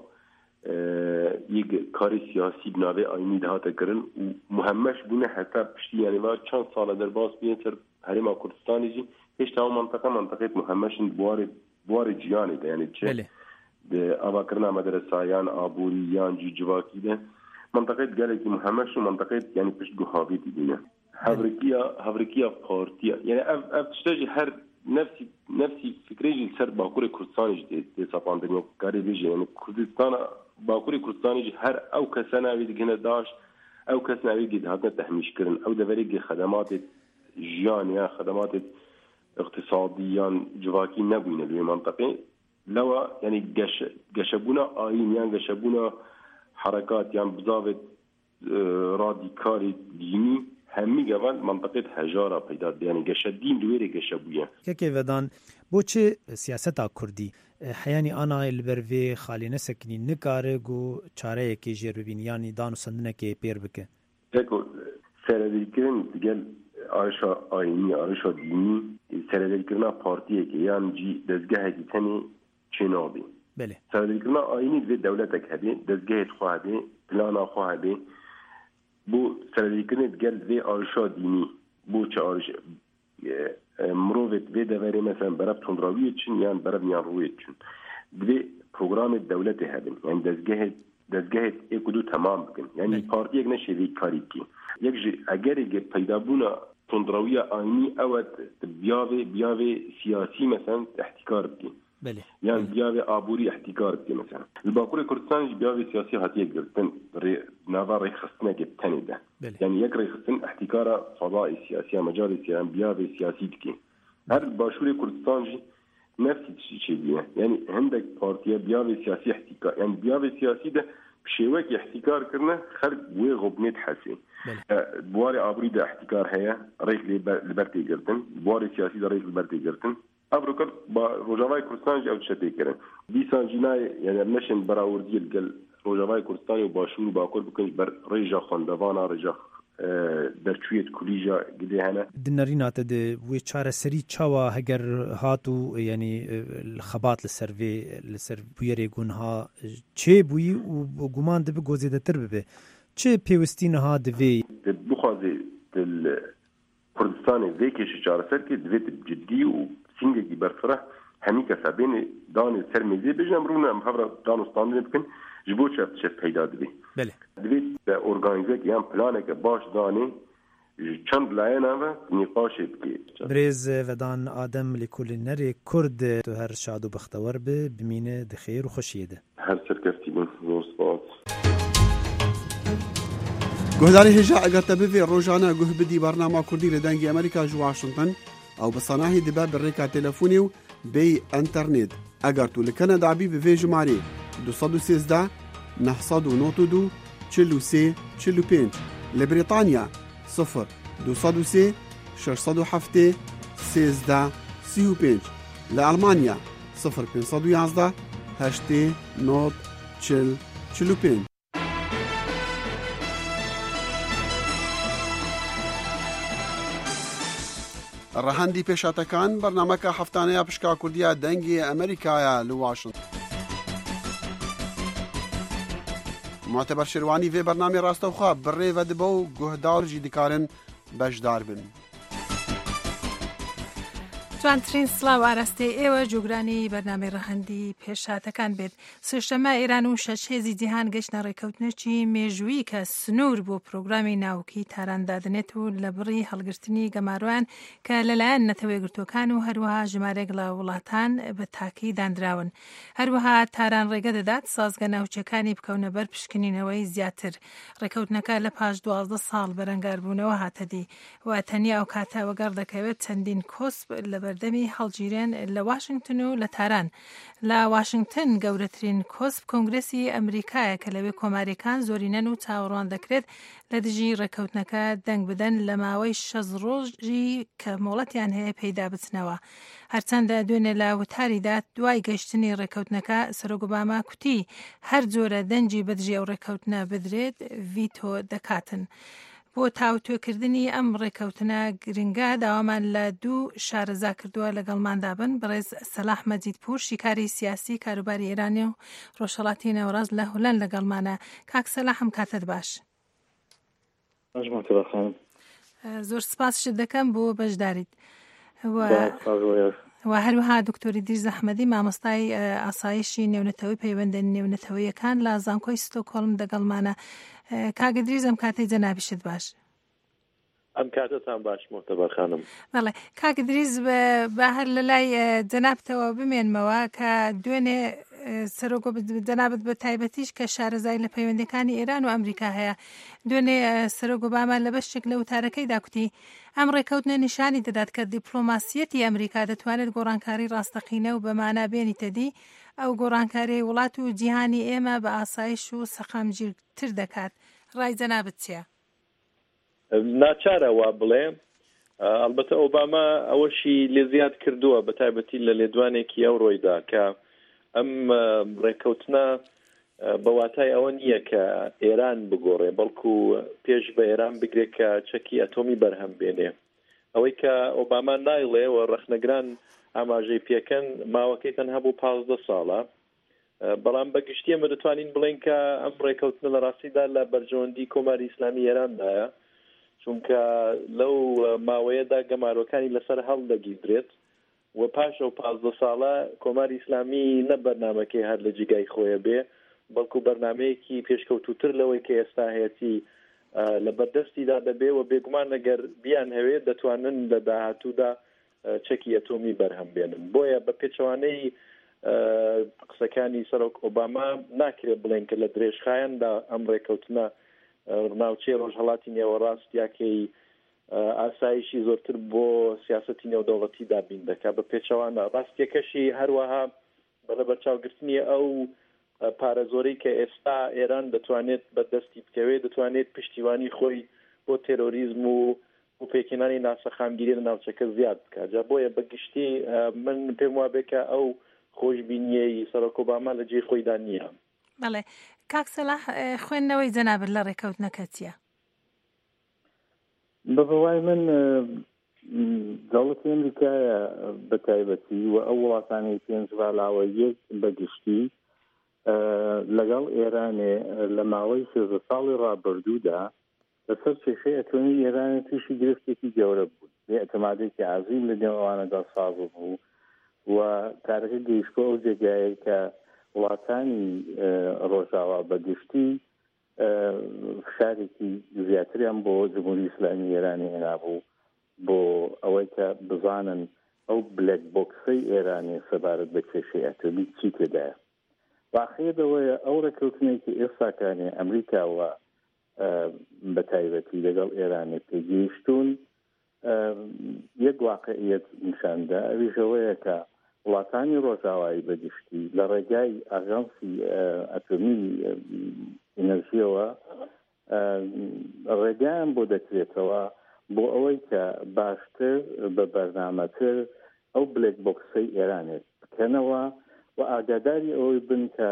یک کاری سیاسی بنابه آینی دهات کرن و مهمش بونه حتی پشتی یعنی و چند سال در باز بیان سر حریم کردستانی جی هیچ تا منطقه منطقه مهمش بوار بوار جیانی ده یعنی چه ده آبا کرنا مدرسایان آبوریان جی جواکی ده منطقه گله که مهمش و منطقه یعنی پشت گوهاوی دیدینه هفرکیا هفرکیا پارتیا یعنی اف اف تشتاجي هر نفسي نفسي فكري سر باكوري كردستاني دي دي ساباندنيو كاري بيجي يعني كردستان باكوري كردستاني هر او كسنه بيجي هنا داش او كسنه بيجي هاتنا تحميش كرن او دفريجي خدمات جيانيا خدمات اقتصاديا جواكي نبوين في منطقه لو يعني جش جشبونا اين يعني جشبونا حركات يعني بزاوت راديكالي ديني همي جوان منطقه هجاره پیدا يعني جشدين دويري جشبويا كيف ودان بوچه سياستا كردي حياني انا البروي خالي نسكني نكارغو چاره كي جيربين يعني دانو سندنه كي بير بك تكو سرديكن ديال عائشه ايني عائشه ديني سرديكنا بارتي كي يعني جي دزگاه كي تاني چنابي بله سرديكنا ايني دي دولتك هدي دزگاه خو هدي بلانا خو هدي بو سرديكنه ديال دي عائشه ديني بو چارج مروفت في دوري مثلا براب تندراوية چن يعني براب نياروية چن دي برنامج الدولة هذا يعني دزجهد دزجهد اكدو تمام بكن يعني بارتي يك نشي في كاريكي يكجي اگر يجي پیدا بونا تندراوية آيني او بياوي بياوي سياسي مثلا احتكار بكن بله يعني بياوي آبوري احتكار بكن مثلا الباكوري كردستان بياوي سياسي هاتيه جبتن نافا ريخستنا جبتني ده بله. يعني يك ريخستن احتكار فضائي سياسي مجال سياسي بياوي سياسي بكن هر باشوری کردستان جی نفسی چیزیه یعنی عندك پارتیا بیاوی سیاسی احتکار یعنی بیاوی سیاسی ده بشیوه که احتکار کرنه خلق بوی غبنیت حسی بواری آبری ده احتکار هیا ریخ لبرتی گرتن بواری سیاسی ده ریخ لبرتی گرتن ابرو کرد با روجاوای کردستان جی او تشتی کرن دیسان جنای یعنی نشن براوردی الگل روجاوای کردستانی و باشور و باکور بکنج بر ریجا خوندوانا ریجا درچویت کلیجا گده هنه دنرینات ده وی چاره سری چاوا هگر هاتو یعنی الخبات لسروی لسر بویری گونها چه بوی و گمان ده بگوزیده تر ببه چه پیوستین ها دوی بخوازی دل کردستان ویکش چاره سر که دویت جدی و سینگی برفره همی کسابین دان سرمیزی بجنم رونا محفره دانستان بکن جبو چفت چفت پیدا دوی بله دوی به ارگانیزه که هم پلانه که باش دانی چند لایه نامه نقاشه بکی بریز ودان آدم لکل نری کرد تو هر شاد و بختور به بمینه دخیر و خوشیده هر سرکفتی بون نور سپاس گهداری هجا اگر تبوی روزانه گه بدی برنامه کردی لدنگی امریکا جو واشنطن او بصناهی دبا بالريكا تلفوني و بي انترنت اگر تو لكندا بي بفي جماري دو صد و سيزده نحصد و نوتو دو چلو سي چلو پنج لبريطانيا صفر دو صد و سي شش صد و هفته سيزده سی و پنج لألمانيا صفر پنج صد و یازده هشته نوت چل چلو پنج ڕەهەندی پێشاتەکان بەرنامەکە هەفتانەیە پشکا کوردیا دەنگی ئەمریکایە لە واشنگتن. معتبر شێروانی vê بەرنامەی ڕاستەوخوا بڕێوە دبە و گوهداڕژی دکارن بەشدار بن. جوانترین سلااو ئاراستەی ئێوە جوگرانی بەرنامەی ڕەهەندی پێشاتەکان بێت. سێشەمە ئێران و شەش هێزی جیهان گەشتە ڕێکەوتنەکی مێژووی کە سنوور بۆ پرۆگرامی ناوکی تاراندادنێت و لە بڕی هەڵگرتنی گەماروان کە لەلایەن نەتەوەی گرتوەکان و هەروەها ژمارەیەک لە وڵاتان بە تاکی دانراون. هەروەها تاران ڕێگە دەدات سازگە ناوچەکانی بکەونە بەر پشکنینەوەی زیاتر. ڕێکەوتنەکە لە پاش دوازدە ساڵ بەرەنگاربوونەوە هاتەدی و تەنیا ئەو کاتە وەگەڕ دەکەوێت چەندین کۆسب لە بەردەمی هەڵگیرێن لە واشنگتن و لە تاران. لە واشنگتن گەورەترین کۆسب کۆنگرسی ئەمریکایە کە لەوێ کۆماریەکان زۆرینەن و چاوەڕوان دەکرێت لە دژی ڕێکەوتنەکە دەنگ بدەن لە ماوەی شەش ڕۆژی کە مۆڵەتیان هەیە پەیدا بچنەوە. هەرچەندە دوێنێ لە وتاریدا دوای گەشتنی ڕێکەوتنەکە سەرۆک ئۆباما کوتی هەر جۆرە دەنجی بەدژی ئەو ڕێکەوتنە بدرێت ڤیتۆ دەکاتن. بۆ تاوتوێکردنی ئەم ڕێکەوتنە گرنگە داوامان لە دوو شارەزا کردووە لەگەڵماندا بن. بەڕێز سەلاح مەجیدپور شیکاری سیاسی کاروباری ئێرانی و ڕۆژهەڵاتی نەوەڕاست لە هۆلەند لەگەڵمانە. کاک سەلاح هم کاتت باش. زۆر سپاسشت دەکەم بۆ بەشداریت. و هەروەها دکتۆری دیرز ئەحمەدی مامۆستای ئاسایشی نێونەتەوەی پەیوەندە نێونەتەوەیەکان لە زانکۆی ستۆکۆڵم دەگەڵمانە. کاگە دریز ئەم کاتەی جەنابیشت باش. ئەم کاتتان باش مۆتەبەر خانم. بەڵێ کاگە دریز بە هەر لە لای جەنابتەوە بمێنمەوە کە دوێنێ سەرۆک جەنابەت بە تایبەتیش کە شارەزای لە پەیوەندەکانی ئێران و ئەمریکا هەیە. دوێنێ سەرۆک ئۆباما لە بەشێک لە وتارەکەی داکوتی ئەم ڕێکەوتنە نیشانی دەدات کە دیپلۆماسیەتی ئەمریکا دەتوانێت گۆڕانکاری ڕاستەقینە و بەمانە بێنیتە دی ئەو گۆڕانکاری وڵات و جیهانی ئێمە بە ئاسایش و سەقامگیرتر دەکات. ڕای جەنابەت چییە؟ ناچارە وا بڵێ. ئەلبەتە ئۆباما ئەوەشی لێ زیاد کردووە بە تایبەتی لە لێدوانێکی ئەو ڕۆیدا کە ئەم ڕێکەوتنە بەواتای ئەوە نییە کە ئێران بگۆڕێ بەڵکو پێش بە ئێران بگرێت کە چەکی ئەتۆمی بەرهەم بێنێ. ئەوەی کە ئۆباما نایڵێ و ڕەخنەگران ئاماژەی پێکەن ماوەکەی تەنها بۆ پازدە ساڵە. بەڵام بەگشتی ئەمە دەتوانین بڵێن کە ئەم ڕێکەوتنە لە ڕاستیدا لە بەرژەوەندی کۆماری ئیسلامی ئێراندایە، چونکە لەو ماوەیەدا گەمارۆکانی لەسەر هەڵدەگیردرێت و پاش ئەو پازدە ساڵە کۆماری ئیسلامی نە بەرنامەکەی هەر لە جیگای خۆیە بێ بەڵکو بەرنمەیەکی پێشکەوتوتر لەوەی کە ئێستا هەیەی لە بەردەستیدا دەبێ و بێگومان ئەگەر بیان هەوێت دەتوانن لە داهاتوودا چەکی ئەتۆمی بەرهەم بێنن. بۆیە بە پێچەوانەی قسەکانی سەرۆک ئۆباما ناکرێت بڵێن کە لە درێژخایەندا ئەم ڕێکەوتنە ناوچەی ڕۆژهەڵاتی نێوەڕاست یاکەی ئاسایشی زۆرتر بۆ سیاسەتی نێودەوڵەتی دابین دەکات. بە پێچەوانە ڕاستیەکەشی هەروەها بەڵە بەرچاوگرتنی ئەو پارە زۆرەی کە ئێستا ئێران دەتوانێت بەدەستی بکەوێت دەتوانێت پشتیوانی خۆی بۆ تێرۆریزم و و پێکێنانی ناسەخامگیری لە ناوچەکە زیاد بکات. جا بۆیە بەگشتی من پێم وابێ کە ئەو خۆشببینیەی سەرۆک ئۆباما لە جێی خۆیدا نییە. بەڵێ کاک سەلاح خوێندنەوەی جەنابەت لە ڕێکەوتنەکە چییە؟ بەڕوای من دەوڵەتی ئەمریکایە بە تایبەتی و ئەو وڵاتانی پێنج بالاوە یەک بەگشتی لەگەڵ ئێرانێ لە ماوەی سێزدە ساڵی ڕابردوودا لەسەر کێشەی ئەتۆمی ئێرانی تووشی گرفتێکی گەورە بوو. بێ ئەتەمادێکی عەزیم لە نێو ئەوانەدا ساز بوو و کارەکە گەیشتۆ ئەو جێگایە کە وڵاتانی ڕۆژاوا بەگشتی فشارێکی زیاتریان بۆ جمهوری ئیسلامی ئێرانی هێنابوو بۆ ئەوەی کە بزانن ئەو بلەک بۆکسەی ئێرانی سەبارەت بە کێشەی ئەتۆمی چی تێدایە. واقعیەتەوەیە ئەو ڕێکەوتنێکی ئێستاکانی ئەمریکاوە بە تایبەتی لەگەڵ ئێرانی پێگەیشتون یەک واقعیەت نیشاندا، ئەویشەوەیە کە وڵاتانی ڕۆژاوایی بەگشتی لە ڕێگای ئاژانسی ئەتۆمی ئینەرژیەوە ڕێگایان بۆ دەکرێتەوە بۆ ئەوەی کە باشتر بە بەرنامەتر ئەو بلێک بۆکسەی ئێرانێت بکەنەوە و ئاگاداری ئەوەی بن کە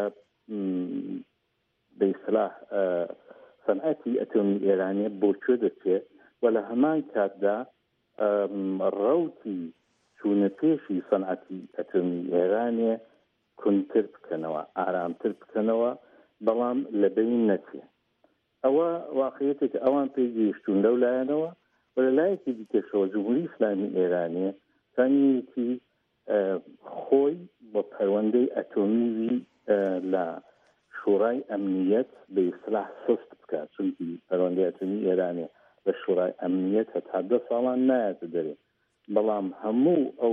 بە ئیسلاح سەنعەتی ئەتۆمی ئێرانێ بۆ کوێ دەچێت و لە هەمان کاتدا ڕەوتی چوونە پێشی سەنعەتی ئەتۆمی ئێرانێ کونتر بکەنەوە، ئارامتر بکەنەوە، بەڵام لە بین نەچێ. ئەوە واقعیەتێک ئەوان پێگەیشتون لەو لایەنەوە و لە لایەکی دیکەشەوە جمهوری ئیسلامی ئێرانێ زانیوێتی خۆی بۆ پەیوەندەی ئەتۆمیوی لە شورای ئەمنیەت بە ئیسلاح سست بکات، چونکی پەیوەندەی ئەتۆمی ئێرانێ لە شورای ئەمنیەت هەتا دە ساڵان نایەتە دەرێ، بەڵام هەموو ئەو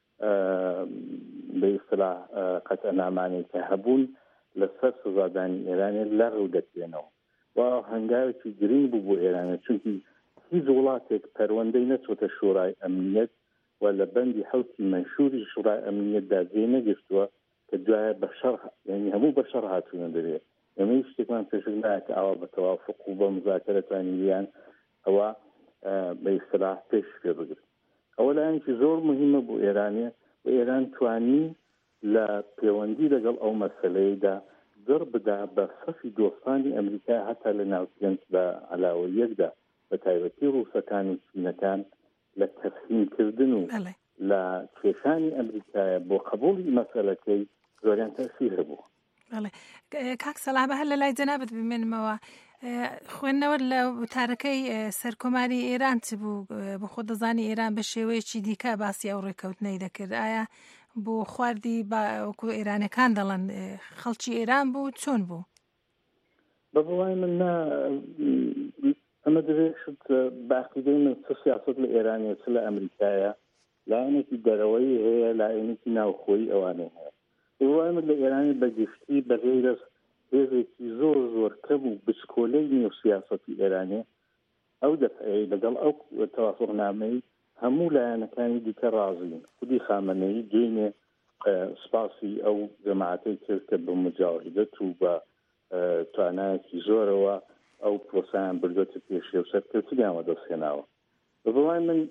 بە ئیسلاح قەتەنامانەی کە هەبوون لەسەر سزادانی ئێرانێ لە ڕوو دەکرێنەوە و هەنگاوێکی گرنگ بوو بۆ ئێرانە، چونکی هیچ وڵاتێک پەروەندەی نەچۆتە شورای ئەمنیەت و لە بەندی حوتی منشوری شورای ئەمنیەتدا جێ نەگرتووە کە دوایە بەشەر یعنی هەموو بەشەر هاتوونە دەبێت. ئێمە هیچ شتێکمان پێشنگ نایە کە ئەوە بە تەوافق و بە مزاکەرەتوانی لیان ئەوە بە ئیسلاح پێش پێ بگرێت. ئەوە لایەنێکی زۆر مهمە بۆ ئێرانێ و ئێران توانی لە پەیوەندی لەگەڵ ئەو مەسەلەیەدا دڕ بدا بە سەفی دۆستانی ئەمریکا هەتا لە ناوچەند بە علاوە یەکدا بە تایبەتی ڕووسەکان و چینەکان لە تەفهیمکردن و لە کێشانی ئەمریکایە بۆ قبوڵی مەسەلەکەی زۆریان تەسیر هەبوو. کاک سەلاح بە هەر لە لای جەنابەت بمێنمەوە، خوێندنەوە لە وتارەکەی سەرکۆماری ئێران چ بوو؟ بە خۆ دەزانی ئێران بە شێوەیەکی دیکە باسی ئەو ڕێکەوتنەی دەکرد. ئایا بۆ خواردی وەکو ئێرانەکان دەڵێن خەڵکی ئێران بوو چۆن بوو؟ بە بڵای من نا ئەمە دەبێت باقیدەی من چ سیاست لە ئێرانیە چ لە ئەمریکایە، لایەنێکی دەرەوەی هەیە، لایەنێکی ناوخۆیی ئەوانەی هەیە. بڵای من لە ئێرانی بەگشتی بەغێرە هێزێکی زۆر زۆر کەم و بچکۆلەی نێو سیاسەتی ئێرانێ ئەو دەفعەیە لەگەڵ ئەو تەوافقنامەی هەموو لایەنەکانی دیکە ڕازین. خودی خامنەیی دوێنێ سپاسی ئەو جەماعەتەی کرد کە بە مجاهدەت و بە توانایەکی زۆرەوە ئەو پرۆسەیان بردوێتە پێشێ و سەرکەوتنیانوە دەستهێناوە. بەڵای من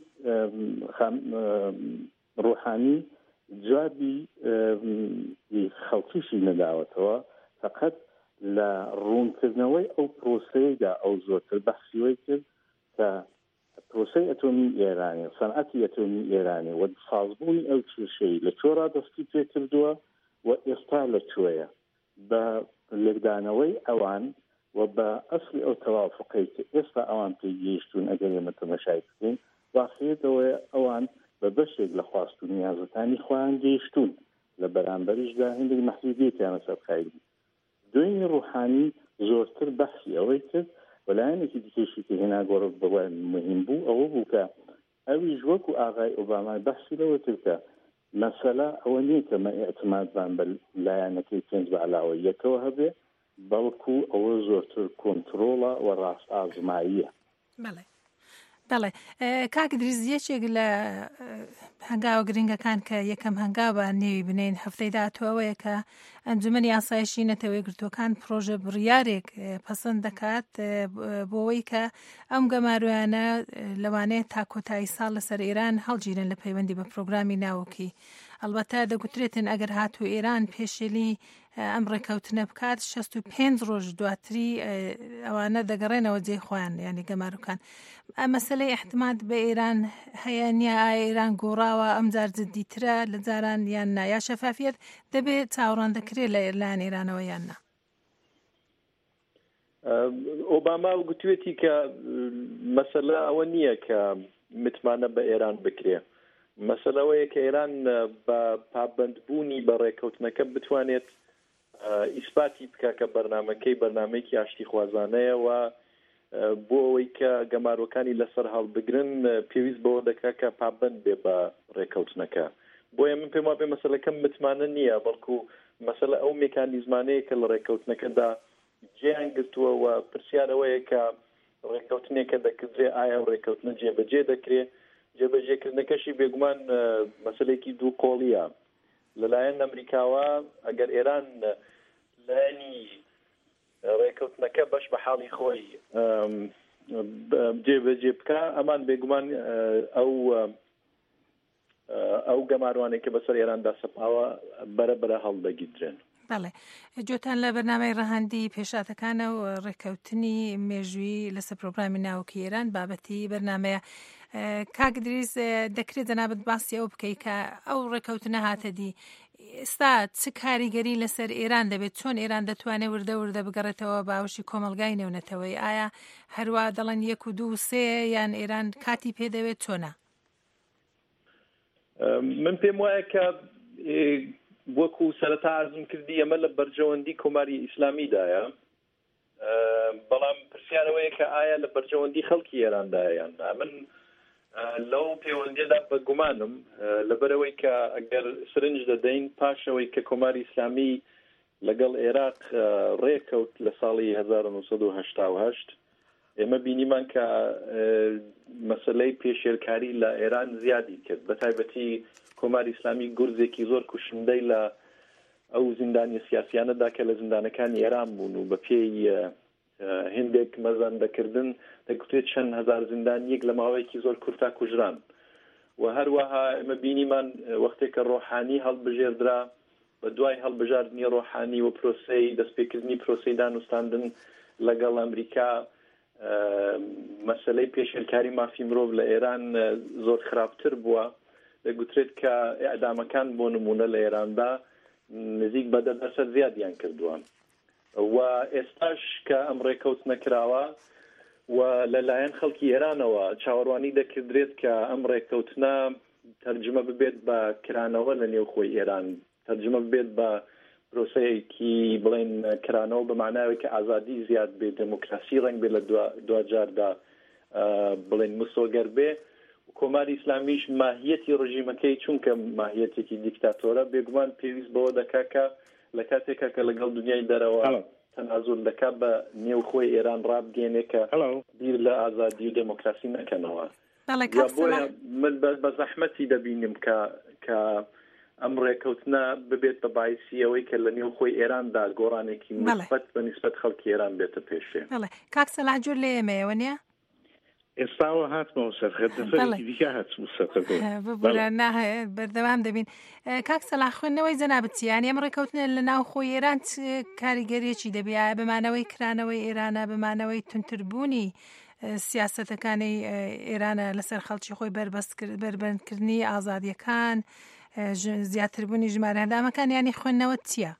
ڕوحانی جوابی خەڵکیشی نەداوەتەوە، فقط لە ڕوونکردنەوەی ئەو پرۆسەیەدا ئەو زۆرتر بەحسیوەی کرد کە پرۆسەی ئەتۆمی ئێرانی، سەنعەتی ئەتۆمی ئێرانی و سازبوونی ئەو کێشەی لە چۆ ڕادەستی پێ کردووە و ئێستا لە کوێیە، بە لێکدانەوەی ئەوان و بە ئەسلی ئەو تەوافقەی کە ئێستا ئەوان پێگەیشتون ئەگەر ئێمە تەماشای بکەین واقعیەتەوەی ئەوان بە بەشێک لە خواست و نیازەکانی خۆیان گەیشتون، لە بەرامبەریشدا هەندێک مەحدودیەتیانە سەرخایل بوو. دوێنێ ڕوحانی زۆرتر بەحسی ئەوەی کرد و لایەنێکی دیکەشی کە هێنا گۆڕ بەوای مهم بوو ئەوە بوو کە ئەویش وەکو ئاغای ئۆبامای بەحسی لەوە کرد کە مەسەلە ئەوە نییە کە مە ئێعتمادبان بە لایەنەکەی پێنج بە علاوە یەکەوە هەبێ، بەڵکو ئەوە زۆرتر کۆنترۆڵە و ڕاست ئازماییە. بەڵێ بەڵێ کاک دریز یەکێک لە هەنگاوە گرنگەکان کە یەکەم هەنگاوە نێوی بنین هەفتەی داهاتووەوەیە کە ئەنجومەنی یاسایشی نەتەوەی گرتوەکان پرۆژە بڕیارێک پەسەند دەکات بۆەوەی کە ئەم گەمارویانە لەوانەیە تا کۆتایی ساڵ لەسەر ئێران هەڵگیرن لە پەیوەندی بە پرۆگرامی ناوکی. ئەلبەتە دەگوترێتن ئەگەر هاتوو ئێران پێشێلی ئەم ڕێکەوتنە بکات شەست و پێنج ڕۆژ دواتری ئەوانە دەگەڕێنەوە جێی خۆیان یعنی گەماروکان. ئەم مەسەلەی احتمال بە ئێران هەیە نیە ئایا ئێران گۆڕاوە ئەم جار جددیترە لە جاران یان نا، یا شەفافیت دەبێت چاوەڕوان دەکرێت لە لایەن ئێرانەوە یان نا؟ ئۆباما گوتوێتی کە مەسەلە ئەوە نییە کە متمانە بە ئێران بکرێ، مەسەلەوەیە کە ئێران بە پابندبوونی بە ڕێکەوتنەکە بتوانێت ئیسپاتی بکە کە بەرنامەکەی بەرنامەیەکی ئاشتی خوازانەیە و بۆ ئەوەی کە گەماروەکانی لەسەر هەڵبگرن پێویست بەوە دەکات کە پابند بێ بە ڕێکەوتنەکە. بۆیە من پێم وابێ مەسەلەکەم متمانە نییە، بەڵکو مەسەلە ئەو مێکانیزمانەیە کە لە ڕێکەوتنەکەدا جێیان گرتووە و پرسیارەوەیە کە ڕێکەوتنێکە دەکردرێ ئایا ڕێکەوتنە جێبەجێ دەکرێت. جێبەجێکردنەکەشی بێگومان مەسەلێکی دوو قۆڵیە. لەلایەن ئەمریکاوە ئەگەر ئێران لایەنی ڕێکەوتنەکە بەش بە حاڵی خۆی جێبەجێ بکە، ئەمان بێگومان ئەو ئەو گەماروانێک کە بەسەر ئێراندا سەپاوە بەرەبەرە هەڵدەگیرن. بەڵێ جۆتان لە بەرنامەی ڕەهەندی پێشاتەکانە و ڕێکەوتنی مێژووی لەسەر پرۆگرامی ناوکی ئێران بابەتی بەرنامەیە کاک دریس دەکرێت جەنابەت باسی ئەو بکەیت کە ئەو ڕێکەوتنە هاتە دی ئێستا چ کاریگەری لەسەر ئێران دەبێت چۆن ئێران دەتوانێت وردە وردە بگەڕێتەوە باوشی کۆمەلگای نێونەتەوەی ئایا هەروە دەڵێن یەک و دوو سێ یان ئێران کاتی پێدەوێت چۆنە؟ من پێم وایە کە وەکو سەرەتا عەرزم کردی ئەمە لە بەرژەوەندی کۆماری ئیسلامیدایە، بەڵام پرسیارەوەیە کە ئایا لە بەرژەوەندی خەڵکی ئێراندایەیان. من لەو پەیوەندیەدا بەگومانم لەبەرەوەی کە ئەگەر سرنج دەدەین پاشەوەی کە کۆماری ئیسلامی لەگەڵ عێراق ڕێکەوت لە ساڵی هەزار و نۆسەد و هەشتا و هەشت ئێمە بینیمان کە مەسەلەی پێشێرکاری لە ئێران زیادی کرد، بە تایبەتی کۆماری ئیسلامی گورزێکی زۆر کوشندەی لە ئەو زیندانی سیاسیانەدا کە لە زیندانەکانی ئێران بوون و بە پێی هندێک مەزاندەکردن دەگوترێت چەند هەزار زیندانیەک لە ماوەیەکی زۆر کورتا کوژران. و هەروەها ئێمە بینیمان وەختێک کە ڕۆحانی هەڵبژێردرا بە دوای هەڵبژاردننی ڕۆحانی و پرۆسەی دەستپێکردنی پرۆسەی دانوستاندن لەگەڵ ئەمریکا مەسەلەی پێشێرکاری مافی مرۆڤ لە ئێران زۆر خراپتر بووە. دەگوترێت کە ئەعدامەکان بۆ نمونە لە ئێراندا نزیک بە دە دەسەر زیادیان کردووە و ئێستاش کە ئەم ڕێکەوت نەکراوە و لەلایەن خەڵکی ئێرانەوە چاوەڕوانی دەکردرێت کە ئەم ڕێکەوتنە تەرجمە ببێت بە کرانەوە لە نێو خۆی ئێران، تەرجمە ببێت بە پرۆسەیەکی بڵێن کرانەوە بە معناوی کە ئازادی زیاد بێت، دموکراسی ڕنگ بێت لە دوجاردا بڵێن مسۆگەر بێ. کۆماری ئیسلامیش ماهیەتی ڕژیمەکەی چونکە ماهیەتێکی دیکتاتۆرە بێگومان پێویست بەوە دەکا کە لە کاتێکە کە لەگەڵ دنیای دەرەوە تەنازول دەکات بە نێو خۆی ئێران ڕابگەێنێ کە بیر لە ئازادی و دموکراسی نەکەنەوە. من بە زەحمەتی دەبینم کە کە ئەم ڕێکەوتنە ببێت بە باعسی ئەوەی کە لە نێو خۆی ئێراندا گۆڕانێکی نسبەت بە نسبەت خەڵکی ئێران بێتە پێشێ. کاک سەلاح جۆر لە ئێمەیەوە نییە؟ ئێستاوە هاتمەوە سەرخەدەفەرێکی دیکە هاتم ببورە ناهەیە بەردەوام دەبین. کاک سەلاح خوێندنەوەی جەنابەت چیان ئەم ڕێکەوتنە لە ناو خۆی ئێران کاریگەریەکی دەبێت بمانەوەی کرانەوەی ئێرانە بمانەوەی تونتربوونی سیاسەتەکانی ئێرانە لەسەر خەڵکی خۆی بربەندکردنی ئازادیەکان زیاتربوونی ژمارە هەندامەکان ینی خوێندنەوە چییە؟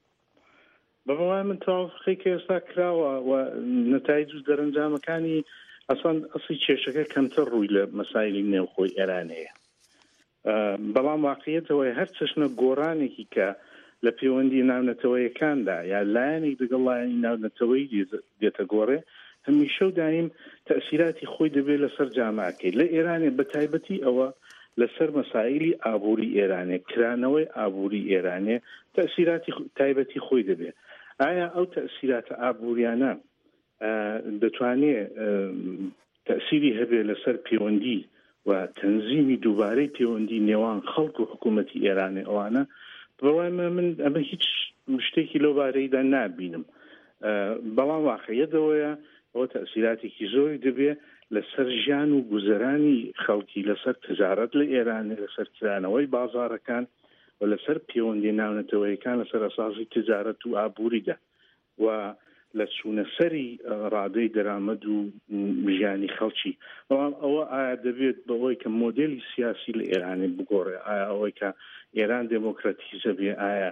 بەڵام من تاوافقی کە ئێستا کراوە و نەتایج و دەرەنجامەکانی ئەسان ئەسی کێشەکە کەمتر ڕووی لە مەسایلی نێوخۆی ئێرانەیە. بەڵام واقعیەتەوەی هەر چەشنە گۆڕانێکی کە لە پەیوەندی ناونەتەوەیەکاندا یا لایەنێک لەگەڵ لایەنی ناونەتەوەی دێتە گۆڕێ هەمیشە و دایم تەئسیراتی خۆی دەبێت لەسەر جاماکەی لە ئێرانێ بە تایبەتی ئەوە لەسەر مەسایلی ئابووری ئێرانێ کرانەوەی ئابووری ئێرانێ تەئسیراتی تایبەتی خۆی دەبێت. ئایا ئەو تەئسیراتە ئابووریانە دەتوانێت تەئسیری هەبێت لەسەر پەیوەندی و تەنزیمی دووبارەی پەیوەندی نێوان خەڵک و حکوومەتی ئێرانێ ئەوانە؟ بەڵام من ئەمە هیچ شتێکی لەو بارەیدا نابینم. بەڵام واقعیەتەوەیە ئەوە تەئسیراتێکی زۆری دەبێت لەسەر ژیان و گوزەرانی خەڵکی، لەسەر تجارەت لە ئێرانێ، لەسەر کرانەوەی بازاڕەکان و لەسەر پەیوەندی ناونەتەوەیەکان لەسەر ئەساسی تجارەت و ئابووریدا و لە چوونە سەری ڕادەی دەرامەد و ژیانی خەڵکی. بەڵام ئەوە ئایا دەبێت بەوەی کە مۆدێلی سیاسی لە ئێرانی بگۆڕێ، ئایا ئەوەی کە ئێران دموکراتیزە بێ، ئایا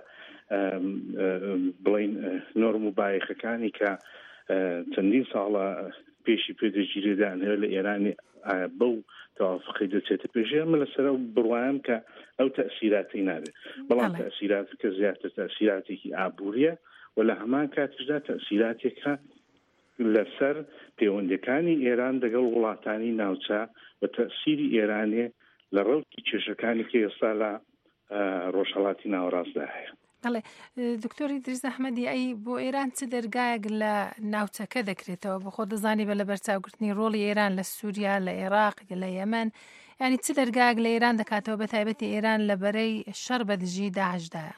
بڵین نۆرم و بایەخەکانی کە چەندین ساڵە پێشی پێدەگیرێدان هەیە لە ئێرانی ئایا بەو تەوافقی دەچێتە پێشێ؟ ئەمە لەسەر ئەو بڕوایم کە ئەو تەئسیراتی نابێت. بەڵام تەئسیراتی کە زیاتر تەئسیراتێکی ئابووریە و لە هەمان کاتشدا تەئسیراتێکە لەسەر پەیوەندەکانی ئێران دەگەڵ وڵاتانی ناوچە و تەئسیری ئێرانێ لە ڕەوکی کێشەکانی کە ئێستا لە ڕۆژهەڵاتی ناوەڕاستدا هەیە. بەڵێ دکتۆری دریس ئەحمەدی، ئەی بۆ ئێران چ دەرگایەک لە ناوچەکە دەکرێتەوە؟ بۆ خۆ دەزانی بە لە بەرچاوگرتنی ڕۆڵی ئێران لە سووریا، لە عێراق، لە یەمەن، ینی چ دەرگایەک لە ئێران دەکاتەوە بە تایبەتی ئێران لە بەرەی شەڕ بە دژی داعشدایە؟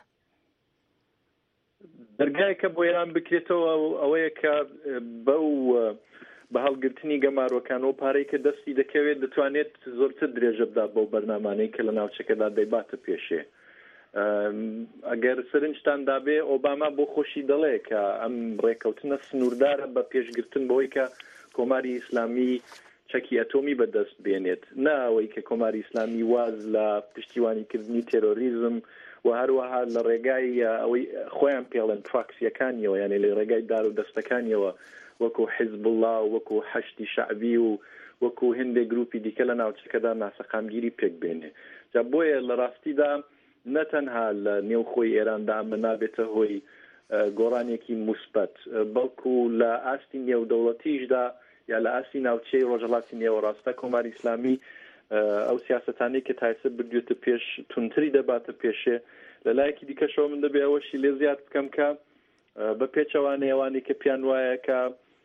دەرگایەکە بۆ ئێران بکرێتەوە ئەوەیە کە بەو بە هەڵگرتنی گەماروەکانەوە پارەی کە دەستی دەکەوێت دەتوانێت زۆرتر درێژە بدا بۆ بەرنامانەی کە لە ناوچەکەدا دەیباتە پێشێ. ئەگەر سرنجتان دابێ ئۆباما بۆ خۆشی دەڵێ کە ئەم ڕێکەوتنە سنووردارە بە پێشگرتن بەوەی کە کۆماری ئیسلامی چەکی ئەتۆمی بەدەست بێنێت ناوەی کە کۆماری ئیسلامی واز لە پشتیوانیکردنی تێرۆریزم و هەروەها لە ڕێگای ئەوەی خۆیان پێڵێن پراکسیەکانیەوە یعنی لە ڕێگای دار و دەستەکانیەوە وەکو حیزب الله وەکو حەشتی شعبی و وەکو هەندێک گروپی دیکە لە ناوچەکەدا ناسەقامگیری پێک بێنێ جا بۆیە لە ڕاستیدا نەتەنها لە نێوخۆی ئێراندا ئەمە نابێتە هۆی گۆڕانێکی موسبەت بەڵکو لە ئاستی نێودەوڵەتیشدا یا لە ئاستی ناوچەی ڕۆژهەڵاتی نێوەڕاستە کۆماری ئیسلامی ئەو سیاسەتانەی کە تایسە بردوێتە پێش تونتری دەباتە پێشێ لە لایەکی دیکەشەوە من دەبێ ئەوەشی لێ زیاد بکەم کە بە پێچەوانەیەوانی کە پیان وایە کە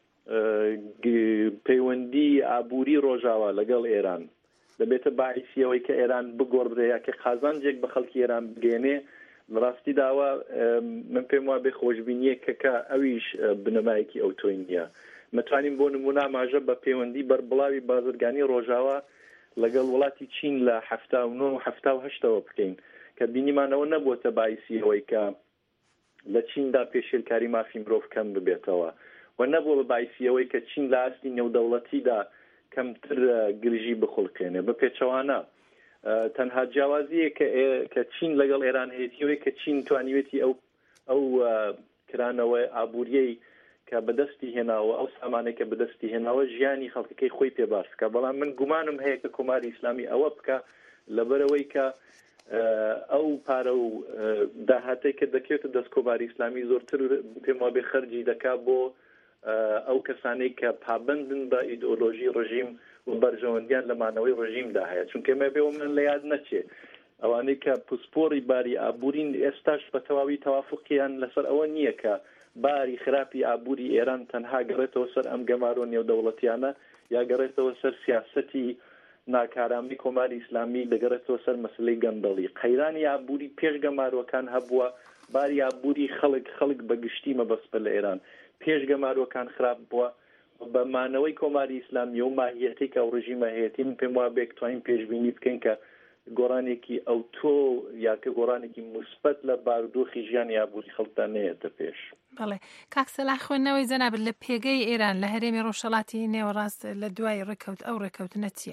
پەیوەندی ئابووری ڕۆژاوا لەگەڵ ئێران دەبێتە باعیسیەوەی کە ئێران بگۆڕدرێ کە قازانجێک بە خەڵکی ئێران بگەێنێ ڕاستی داوا من پێم وا بێ خۆشببینیە کەکە ئەویش بنەمایەکی ئەو تۆی نییە متوانین بۆ نمونا ماژە بە پەیوەندی بەربڵاوی بازرگانی ڕۆژاوا لەگەڵ وڵاتی چین لە هەفتا و نۆ و هەفتا و هەشتەوە بکەین کە بینیمانەوە نەبووتە باعیسی ئەوەی کە لە چیندا پێشێلکاری مافی مرۆڤ کەم ببێتەوە و نەبووە بە باعیسی ئەوەی کە چین لە ئاستی نێودەوڵەتیدا کەمتر گرژی بخڵکێنێ بە پێچەوانە تەنها جیاوازیە کە چین لەگەڵ ئێران هەیەتیەوەی کە چین توانیوێتی ئەو ئەو کرانەوە ئابووریەی کە بەدەستی هێناوە ئەو سامانێک کە بەدەستی هێناوە ژیانی خەڵکەکەی خۆی پێباسکە بەڵام من گومانم هەیە کە کۆماری ئیسلامی ئەوە بکە لەبەرەوەی کە ئەو پارە و داهاتەی کە دەکەوێتە دەست کۆماری ئیسلامی زۆرتر پێم وابێ خەرجی دەکا بۆ ئەو کەسانەی کە پابندن بە ئیدئۆلۆژی ڕژیم و بەرژەوەندیان لەمانەوەی ڕژیمدا هەیە چونکە مە پێوە من لە یاد نەچێ ئەوانەی کە پسپۆری باری ئابوورین ئێستاش بە تەواوی تەوافقیان لەسەر ئەوە نییە کە باری خراپی ئابووری ئێران تەنها گەڕێتەوە سەر ئەم گەمارۆ نێودەوڵەتیانە یا گەڕێتەوە سەر سیاسەتی ناکارامی کۆماری ئیسلامی دەگەڕێتەوە سەر مەسلەی گەندەڵی قەیرانی ئابووری پێش گەمارۆکان هەبووە باری ئابووری خەڵک خەڵک بەگشتی مەبەستە لە ئێران پێش گەمارۆکان خراپ بووە بەمانەوەی کۆماری ئیسلامی و ماهیەتی کە ئەو ڕژیمە هەیەتی من پێم وابێ توانین پێشبینی بکەین کە گۆڕانێکی ئەوتۆ یا کە گۆڕانێکی موسبەت لە بارودۆخی ژیانی ئابووری خەڵکدا نەیەتە پێش. بەڵێ کاکسەلا خوێندنەوەی جەنابەت لە پێگەی ئێران لە هەرێمی ڕۆژهەڵاتی نێوەڕاست لە دوای ڕێکەوت ئەو ڕێکەوتنە چییە؟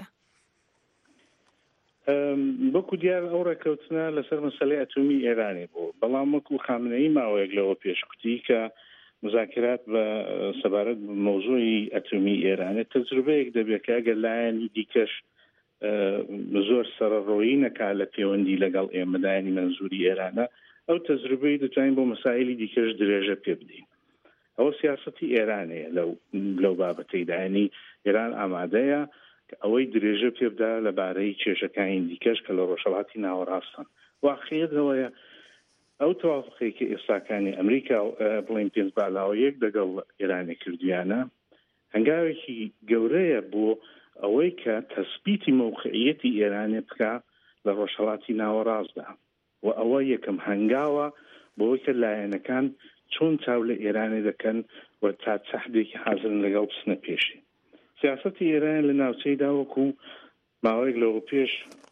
بەکو دیار ئەو ڕێکەوتنە لەسەر مەسەلەی ئەتۆمی ئێرانی بوو بەڵام وەکو خامنەیی ماوەیەک لەوە پێشقوتی کە مذاکرات بە سەبارەت مەوزوعی ئەتۆمی ئێرانە تەجروبەیەک دەبێت کە ئەگەر لایەنی دیکەش زۆر سەرڕۆیی نەکا لە پەیوەندی لەگەڵ ئێمەدایانی منزوری ئێرانە ئەو تەجروبەی دەتوانین بۆ مەسائلی دیکەش درێژە پێ بدەین ئەوە سیاسەتی ئێرانەیە لەو لەو بابەتەیدا ینی ئێران ئامادەیە کە ئەوەی درێژە پێ بدا لەبارەی کێشەکانی دیکەش کە لە ڕۆژهەڵاتی ناوەڕاستن واقعیەتەوەیە ئەو تەوافقی کە ئێستاکانی ئەمریکا بڵین پێنج بالاوەیەک لەگەڵ ئێرانی کردویانە هەنگاوێکی گەورەیە بۆ ئەوەی کە تەسبیتی موقعیەتی ئێرانێ بکە لە ڕۆژهەڵاتی ناوەڕاستدا و ئەوە یەکەم هەنگاوە بۆی کە لایەنەکان چۆن چاو لە ئێرانێ دەکەن و تا چەحدێکی حازرن لەگەڵ بچنە پێشی سیاسەتی ئێران لە ناوچەیدا وەکو ماوەیەک لەوە پێش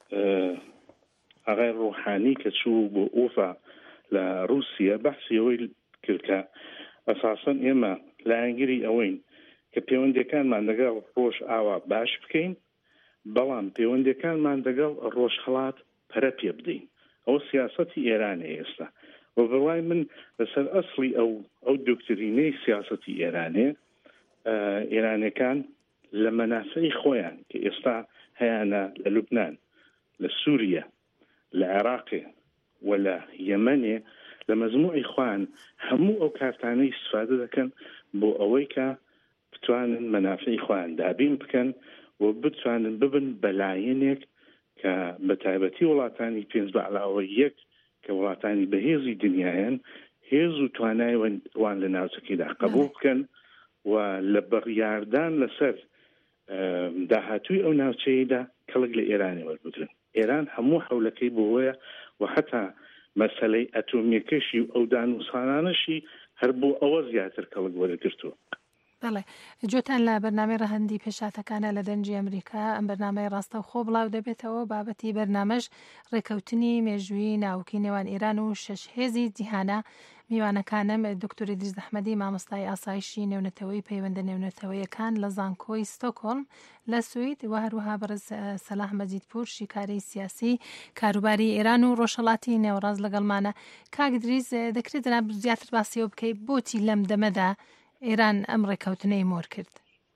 ئاغای ڕوحانی کە چوو بۆ ئوفا لە رووسیا بەحسی ئەوەی کرد کە ئەساسەن ئێمە لایەنگیری ئەوەین کە پەیوەندیەکانمان لەگەڵ ڕۆژ ئاوا باش بکەین بەڵام پەیوەندیەکانمان لەگەڵ ڕۆژهەڵات پەرە پێ بدەین ئەو سیاسەتی ئێرانە ئێستا و بڕوای من لەسەر ئەسڵی ئەو ئەو دکترینەی سیاسەتی ئێرانێ ئێرانەکان لە مەنافعی خۆیان کە ئێستا هەیەنە لە لوبنان لە سووریا لە عێراقێ و لە یەمەنێ لە مەزموعی خوان هەموو ئەو کارتانەی استفادە دەکەن بۆ ئەوەی کە بتوانن مەنافعی خوان دابین بکەن و بتوانن ببن بەلایەنێک کە بە تایبەتی وڵاتانی پێنج بەعلاوە یەک کە وڵاتانی بەهێزی دنیایان هێز و توانای وان لە ناوچەکەیدا قبول بکەن و لە بڕیاردان لەسەر داهاتووی ئەو ناوچەیەدا کەڵک لە ئێرانی وەربگرن ئێران هەموو حەولەکەی بۆوەیە و حتا مەسەلەی ئەتۆمیەکەشی و ئەو دانووسانانەشی هەر بۆ ئەوە زیاتر کەڵک وەرەگرتووە بەڵێ جۆتان لە بەرنامەی ڕەهەندی پێشاتەکانە لە دەنجی ئەمریکا ئەم بەرنامەی ڕاستە و خۆ بڵاو دەبێتەوە بابەتی بەرنامەش ڕێکەوتنی مێژووی ناوکی نێوان ئێران و شەش هێزی جیهانە. میوانەکانم دکتۆر ئیدریس ئەحمەدی مامۆستای ئاسایشی نێونەتەوەی پەیوەندە نێونەتەوەیەکان لە زانکۆی ستۆکۆلم لە سوید و هەروەها بەرز سەلاح مەجیدپور شیکارەی سیاسی کاروباری ئێران و ڕۆژهەڵاتی نێوەڕاست لەگەڵمانە. کاک ئیدریس دەکرێت جەناب زیاتر باسیەوە بکەیت بۆچی لەم دەمەدا ئێران ئەم ڕێکەوتنەی مۆر کرد؟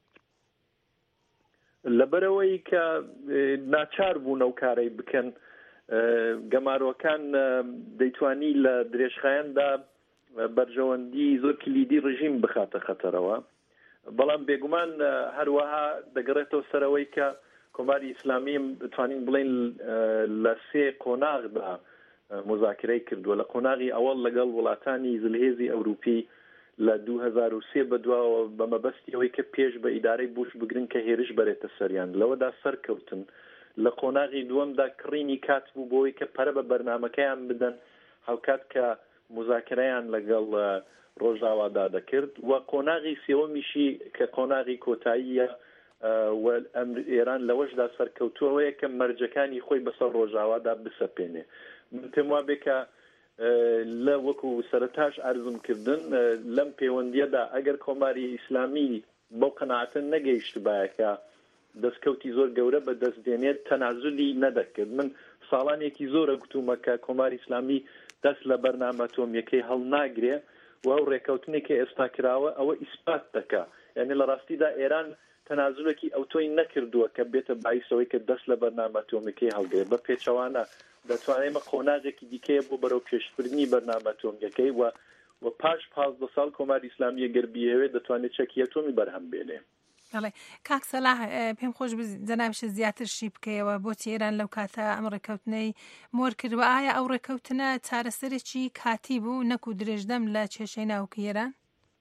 لەبەرەوەی کە ناچار بوون ئەو کارەی بکەن، گەماروەکان دەیتوانی لە درێژخایەندا بەرژەوەندی زۆر کلیدی ڕژیم بخاتە خەتەرەوە. بەڵام بێگومان هەروەها دەگەڕێتەوە سەرەوەی کە کۆماری ئیسلامی بتوانین بڵین لە سێ قۆناغدا مذاکرەی کردووە. لە قۆناغی ئەوەڵ لەگەڵ وڵاتانی زلهێزی ئەوروپی لە دوو هەزار و سێ بەدواوە بە مەبەستی ئەوەی کە پێش بە ئیدارەی بوش بگرن کە هێرش بەرێتە سەریان، لەوەدا سەرکەوتن. لە قۆناغی دووەمدا کڕینی کات بوو بۆەوەی کە پەرە بە بەرنامەکەیان بدەن هەوکات کە مذاکرەیان لەگەڵ ڕۆژاوادا دەکرد. و قۆناغی سێوەمیشی کە قۆناغی کۆتاییە ئێران لەوەشدا سەرکەوتووەوەیە کە مەرجەکانی خۆی بەسەر ڕۆژاوادا بسەپێنێ. من پێم وا بێ کە لە وەکو سەرەتاش ئارزوم کردن لەم پەیوەندیەدا ئەگەر کۆماری ئیسلامی بەو قەناعەتە نەگەیشت بایەکە دەستکەوتی زۆر گەورە بە دەستدێنێت تەنازولی نەدەکرد. من ساڵانێکی زۆرە گوتومە کە کۆماری ئیسلامی دەست لە بەرنامە ئەتۆمیەکەی هەڵ ناگرێ و ئەو ڕێکەوتنێکی ئێستا کراوە ئەوە ئیسپات دەکا. یعنی لە ڕاستیدا ئێران تەنازولێکی ئەوتۆی نەکردووە کە بێتە باعیسەوەی کە دەست لە بەرنامە ئەتۆمیەکەی هەڵگرێت. بە پێچەوانە دەتوانێمە قۆناغێکی دیکەیە بۆ بەرەو پێشبردننی بەرنامە ئەتۆمیەکەی و و پاش پازدە ساڵ کۆماری ئیسلامی ئەگەر بیەوێت دەتوانێت چەکی ئەتۆمی بەرهەم بێنێ. بەڵێ کاک سەلاح پێم خۆش جەنابش زیاتر شی بکەیەوە بۆچی ئێران لەو کاتە ئەم ڕێکەوتنەی مۆر کردوە. ئایا ئەو ڕێکەوتنە چارەسەرێکی کاتی بوو نەکو درێژدەم لە کێشەی ناوکی ئێران؟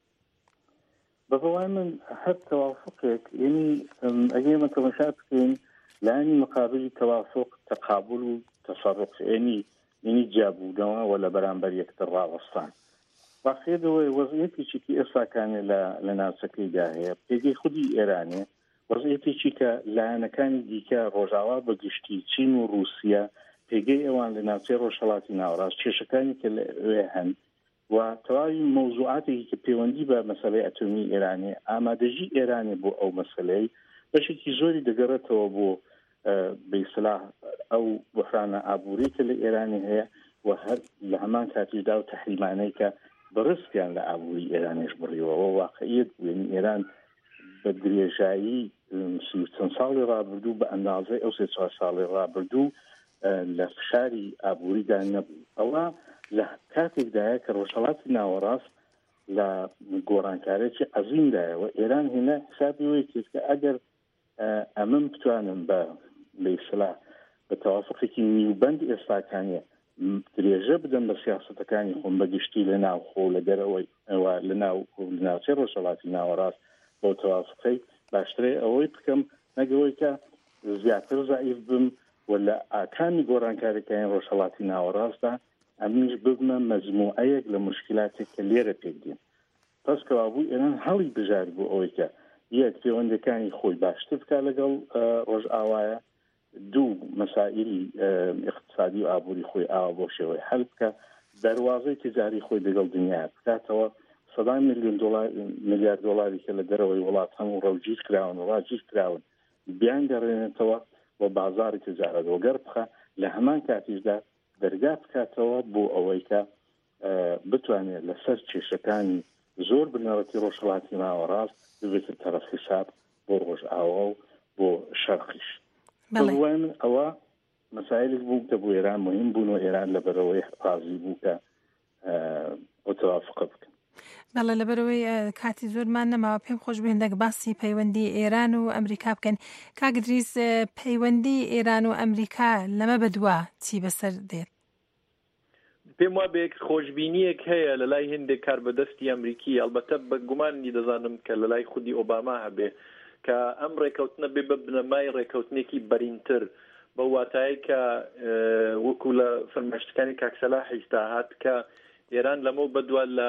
بەڵام من هەر تەوافقێک یعنی ئەگەر تەماشا بکەین لانی مقابلی تەوافق تەقابل و تەصەڕف یعنی یعنی جیابوونەوە و لە بەرامبەر یەکتر ڕاوەستان. واقعیەوەی وەزعیەتێکی ئێستاکانێ لە ناوچەکەیدا هەیە پێگەی خودی ئێرانێ وەزعیەتێکی کە لایەنەکانی دیکە ڕۆژاوا بە گشتی چین و رووسیا پێگەی ئەوان لە ناوچەی ڕۆژهەڵاتی ناوەڕاست کێشەکانی کە لەوێ هەن و تەواوی مەوزوعاتێکی کە پەیوەندی بە مەسەلەی ئەتۆمی ئێرانێ ئامادەژی ئێرانێ بۆ ئەو مەسەلەی بەشێکی زۆری دەگەڕێتەوە بۆ بەیسلاح ئەو بحرانە ئابووری کە لە ئێرانی هەیە و هەر لە هەمان کاتیشدا و تەحریمانەی کە بەڕستیان لە ئابووری ئێرانیش بڕیەوە واقعیت بووین ئێران بە درێژایی چەند ساڵی ڕابردوو بە ئەندازەی ئەو سێ چوار ساڵی ڕابردوو لە فشاری ئابووریدا نەبوو. ئەوە لە کاتێکدایە کە ڕۆژهەڵاتی ناوەڕاست لە گۆڕانکارێکی عەزیمدایەوە ئێران هێنا حسابیەوەی کرد کە ئەگەر ئەمن بتوانم بە بەیسلاح بە تەوافقێکی نیوبەند ئێستاکانیە درێژە بدەم بە سیاسەتەکانی خۆم بەگشتی لە ناو خۆ لە دەرەوەی لە ناو ناوچەی ڕۆژهەڵاتی ناوەڕاست بۆ تەوافقەی باشترێ ئەوەی بکەم نەگەوەی کە زیاتر زعیف بم و لە ئاکانی گۆڕانکاریەکانی ڕۆژهەڵاتی ناوەڕاستدا ئەمنیش ببمە مەجموعەیەک لە مشکلاتێک کە لێرە پێکدێن. پس کەوابوو ئێران هەڵی بژار بوو ئەوەی کە یەک پەیوەندەکانی خۆی باشتر بکات لەگەڵ ڕۆژئاوایە، دوو مەسائلی اقتصادی و ئابووری خۆی ئاوا بۆ شێوەی هەل بکە، دەواازەی تجاری خۆی لەگەڵ دنیا بکاتەوە، سەدای میلیۆن میلیارد دۆلاری کە لە دەرەوەی وڵات هەموو ڕەوگیر کراون و ڕاگیر کراون بیان گەڕێنێتەوە بۆ بازاری تجارەت وەگەر بخە لە هەمان کاتیشدا دەرگا بکاتەوە بۆ ئەوەی کە بتوانێت لەسەر کێشەکانی زۆر بنەڕەتی ڕۆژهەڵاتی ناوەڕاست ببێتە تەرەف حساب بۆ ڕۆژئاوا و بۆ شەرقیش. بەڵێ من ئەوە مەسایلێک بوو کە بۆ ئێران مهم بوون و ئێران لەبەرەوەی حازی بوو کە ئەو تەوافقە بکەن. بەڵێ لەبەرەوەی کاتی زۆرمان نەماوە پێم خۆش بێندەک باسی پەیوەندی ئێران و ئەمریکا بکەن. کاک ئیدریس پەیوەندی ئێران و ئەمریکا لەمە بەدووە چی بەسەر دێت؟ پێم وا بێک خۆشببینیەک هەیە لە لای هێندێک کار بەدەستی ئەمریکی، ئەلبەتە بە گومانی دەزانم کە لە لای خودی ئۆباما هەبێ کە ئەم ڕێکەوتنە بێ بە بنەمای ڕێکەوتنێکی بەرینتر بە واتایی کە وەکو لە فەرمایشتەکانی کاکسەلا حیستا هات کە ئێران لەمە بەدووە لە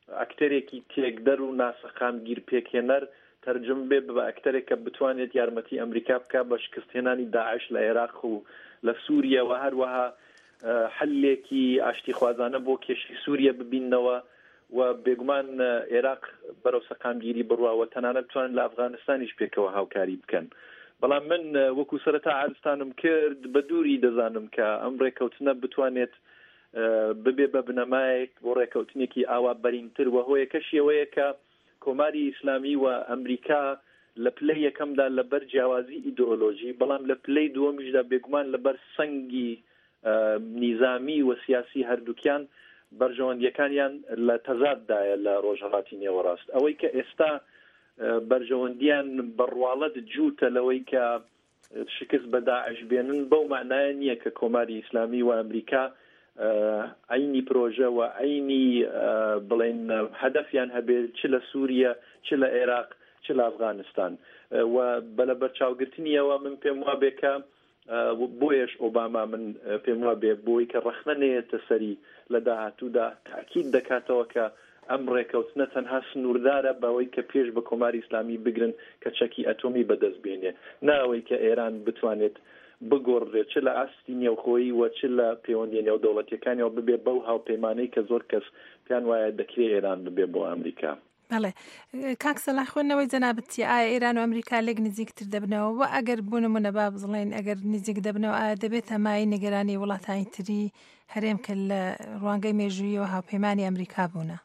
ئەکتەرێکی تێکدەر و ناسەخام گیر پێکهێنەر تەرجم بێ بە ئەکتەرێک کە بتوانێت یارمەتی ئەمریکا بکە بە شکستهێنانی داعش لە عێراق و لە سووریا و هەروەها حلێکی ئاشتیخوازانە بۆ کێشی سووریا ببینەوە و بێگومان عێراق بەرەو سەقامگیری بڕواوە تەنانەت بتوانن لە ئەفغانستانیش پێکەوە هاوکاری بکەن. بەڵام من وەکو سەرەتا عارستانم کرد بە دووری دەزانم کە ئەم ڕێکەوتنە بتوانێت ببێ بە بنەمایەک بۆ ڕێکەوتنێکی ئاوا بەرینتر و هۆیەکەشی ئەوەیە کە کۆماری ئیسلامی و ئەمریکا لە پلەی یەکەمدا لەبەر جیاوازی ئیدئۆلۆژی بەڵام لە پلەی دووەمیشدا بێگومان لەبەر سەنگی نیزامی و سیاسی هەردووکیان بەرژەوەندیەکانیان لە تەزاددایە لە ڕۆژهەڵاتی نێوەڕاست. ئەوەی کە ئێستا بەرژەوەندیان بەڕواڵەت جووتە لەوەی کە شکست بە داعش بێنن بەو معنایە نییە کە کۆماری ئیسلامی و ئەمریکا عینی پرۆژە و عینی بڵێن هەدەفیان هەبێت چ لە سووریا چ لە عێراق چ لە ئەفغانستان و بەلە بەرچاوگرتنی ئەوە من پێم وابێ کە بۆیش ئۆباما من پێم وابێ بۆی کە ڕەخنەنێتە سەری لە داهاتوودا تاکید دەکاتەوە کە ئەم ڕێکەوتنە تەنها سنووردارە بەوەی کە پێش بە کۆماری ئیسلامی بگرن کە چەکی ئەتۆمی بەدەست بێنێ ناوەی کە ئێران بتوانێت بگۆڕێت چ لە ئاستی نێوخۆیی و چ لە پەیوەندی نێودەوڵەتیەکانیەوە ببێ بەو هاوپەیمانەی کە زۆر کەس پێیان وایە دەکرێت ئێران ببێ بۆ ئەمریکا. بەڵێ کاک سەلاح خوێندنەوەی جەنابەتی ئایا ئێران و ئەمریکا لێک نزیکتر دەبنەوە و ئەگەر بوونمونە با بڵێن ئەگەر نزیک دەبنەوە ئایا دەبێت هەمای نیگەرانی وڵاتانی تری هەرێم کە لە ڕوانگەی مێژوویەوە هاوپەیمانی ئەمریکا بوونە؟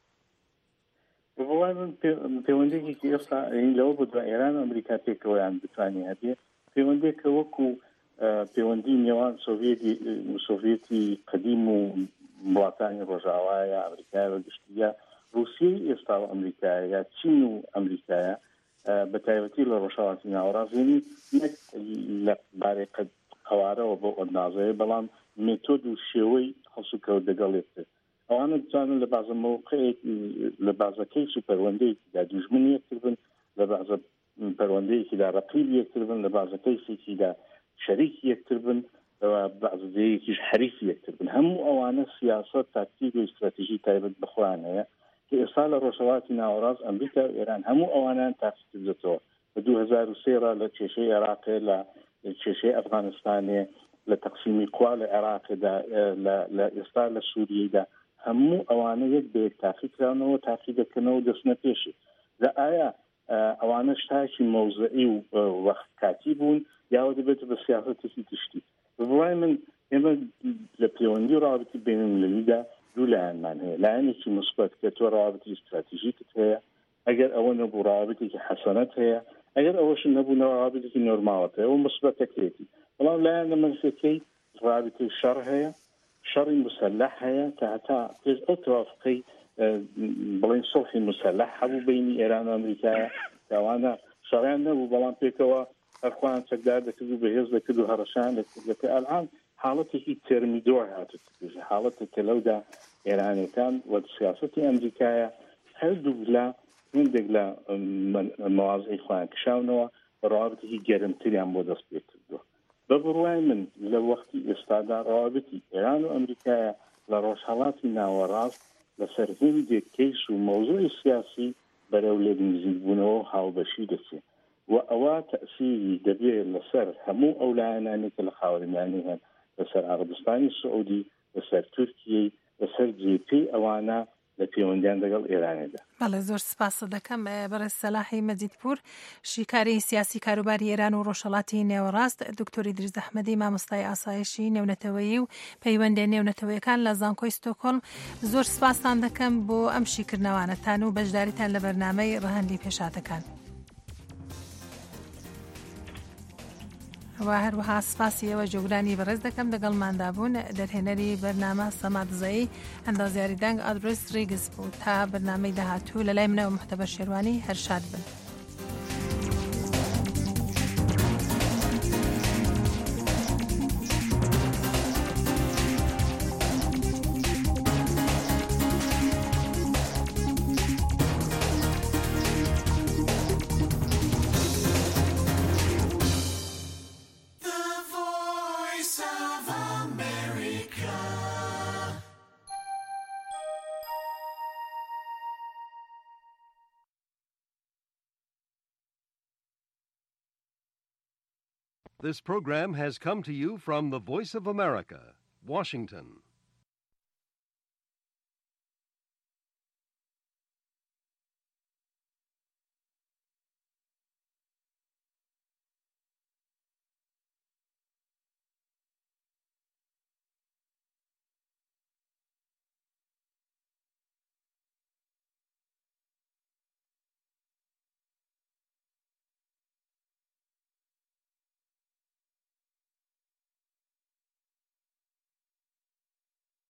پەیوەندێکی ئێستا لەوە بۆ ئێران و ئەمریکا پێکەوەیان بتوانێت هەبێ پەیوەندێکە وەکو پەیوەندی نێوان سۆڤێتی قەدیم و وڵاتانی ڕۆژاوایە ئەمریکای و گشتیە رووسیای ئێستا و ئەمریکایە یا چین و ئەمریکایە بە تایبەتی لە ڕۆژهەڵاتی ناوەڕاستێنی نەک لە بارەی قەوارەوە بۆ ئۆدنازەیە بەڵام مێتۆد و شێوەی هەڵسوکەوت دەگەڵێتتر ئەوانە بتوانن لە بازە مەوقعێک لە بازەکەی سوپەروەندەیەکیدا دوژمنی یەکتر بن لە بازە پەروەندەیەکیدا ڕەقیب یەکتر بن لە بازەکەی سێکیدا شەریکی یەکتر بن بەعزەیەکیش حریفی یەکتر بن هەموو ئەوانە سیاسەت تاکتیک و استراتیژی تایبەت بەخۆیان هەیە کە ئێستا لە ڕۆژهەڵاتی ناوەڕاست ئەمریکا و ئێران هەموو ئەوانیان تاقیکرد بێتەوە بە دوو هەزار و سێ لە کێشەی عێراقێ لە کێشەی ئەفغانستانێ لە تەقسیمی قوا لە عێراقدا لە ئێستا لە سووریەدا هەموو ئەوانە یەک بێت تاقیکراونەوە تاقی دەکەنەوە دەستنە پێشی لە ئایا ئەوانە شتاکی مەوزعی و وەختکاتی بوون یاوە دەبێت بە سیاسەتێکی تشتی بڕای من ئێمە لە پەیوەندی ڕابطی بینالمللیدا دوو لایەنمان هەیە لایەنێکی مثبت کە تۆ ڕابطی استراتیژیکت هەیە ئەگەر ئەوە نەبوو ڕابطێکی حەسەنەت هەیە ئەگەر ئەوەش نەبوو ڕابطێکی نۆرماڵەت هەیە و مثبتەکرێتی بەڵام لایەنە منفەکەی ڕابطی شەڕ هەیە شەڕی مسلح هەیە کە هەتا پێش ئەو توافقەی بڵین سڵحی مسلح هەبوو بینی ئێران و ئەمریکایە کەوانە شەڕیان نەبوو بەڵام پێکەوە هەرخوایان چەکدار دەکرد و بەهێز دەکرد و هەڕەشان دەکرد ئەلان حاڵەتێکی تێرمیدۆر هاتووە حاڵەتێکە لەودا ئێرانەکان و سیاسەتی ئەمریکایە هەردوو لە هندێک لە مەوازی خۆیان کشاونەوە ڕابطێکی گەرمتریان بۆ دەست پێ کردووە بە بڕوای من لە وەختی ئێستادا ڕابطی ئێران و ئەمریکایە لە ڕۆژهەڵاتی ناوەڕاست لەسەر هندێک کەیس و مەوزوعی سیاسی بەرەو لێ نزیک بوونەوە و هاوبەشی دەچێت و ئەوە تەسیری دەبێت لەسەر هەموو ئەو لایەنانی کە لە خاوەنیانی هەن لەسەر عەرەبستانی سعودی لەسەر تورکیای لەسەر جێپی ئەوانە لە پەیوەندیان لەگەڵ ئێرانێدا. بەڵێ زۆر سپاس دەکەم بەڕێز سەلاحی مەجیدپور شیکاری سیاسی کاروباری ئێران و ڕۆژهەڵاتی نێوەڕاست دکتۆری دریز ئەحمەدی مامۆستای ئاسایشی نێونەتەوەیی و پەیوەندی نێونەتەوەیەکان لە زانکۆی ستۆکۆڵم زۆر سپاسان دەکەم بۆ ئەم شیکردنەوانەتان و بەشداریتان لە بەرنامەی ڕەهەندی پێشاتەکان. و هەروەها سپاسیەوە جۆگرانی بەڕێز دەکەم لەگەڵماندا بوون دەرهێنەری بەرنامە سەمادزایی ئەندازیاری دەنگ ئادرس ریگز بوو تا بەرنامەی داهاتوو لە لای منەوە محتەبە شێروانی هەرشاد بن. This program has come to you from the Voice of America, Washington.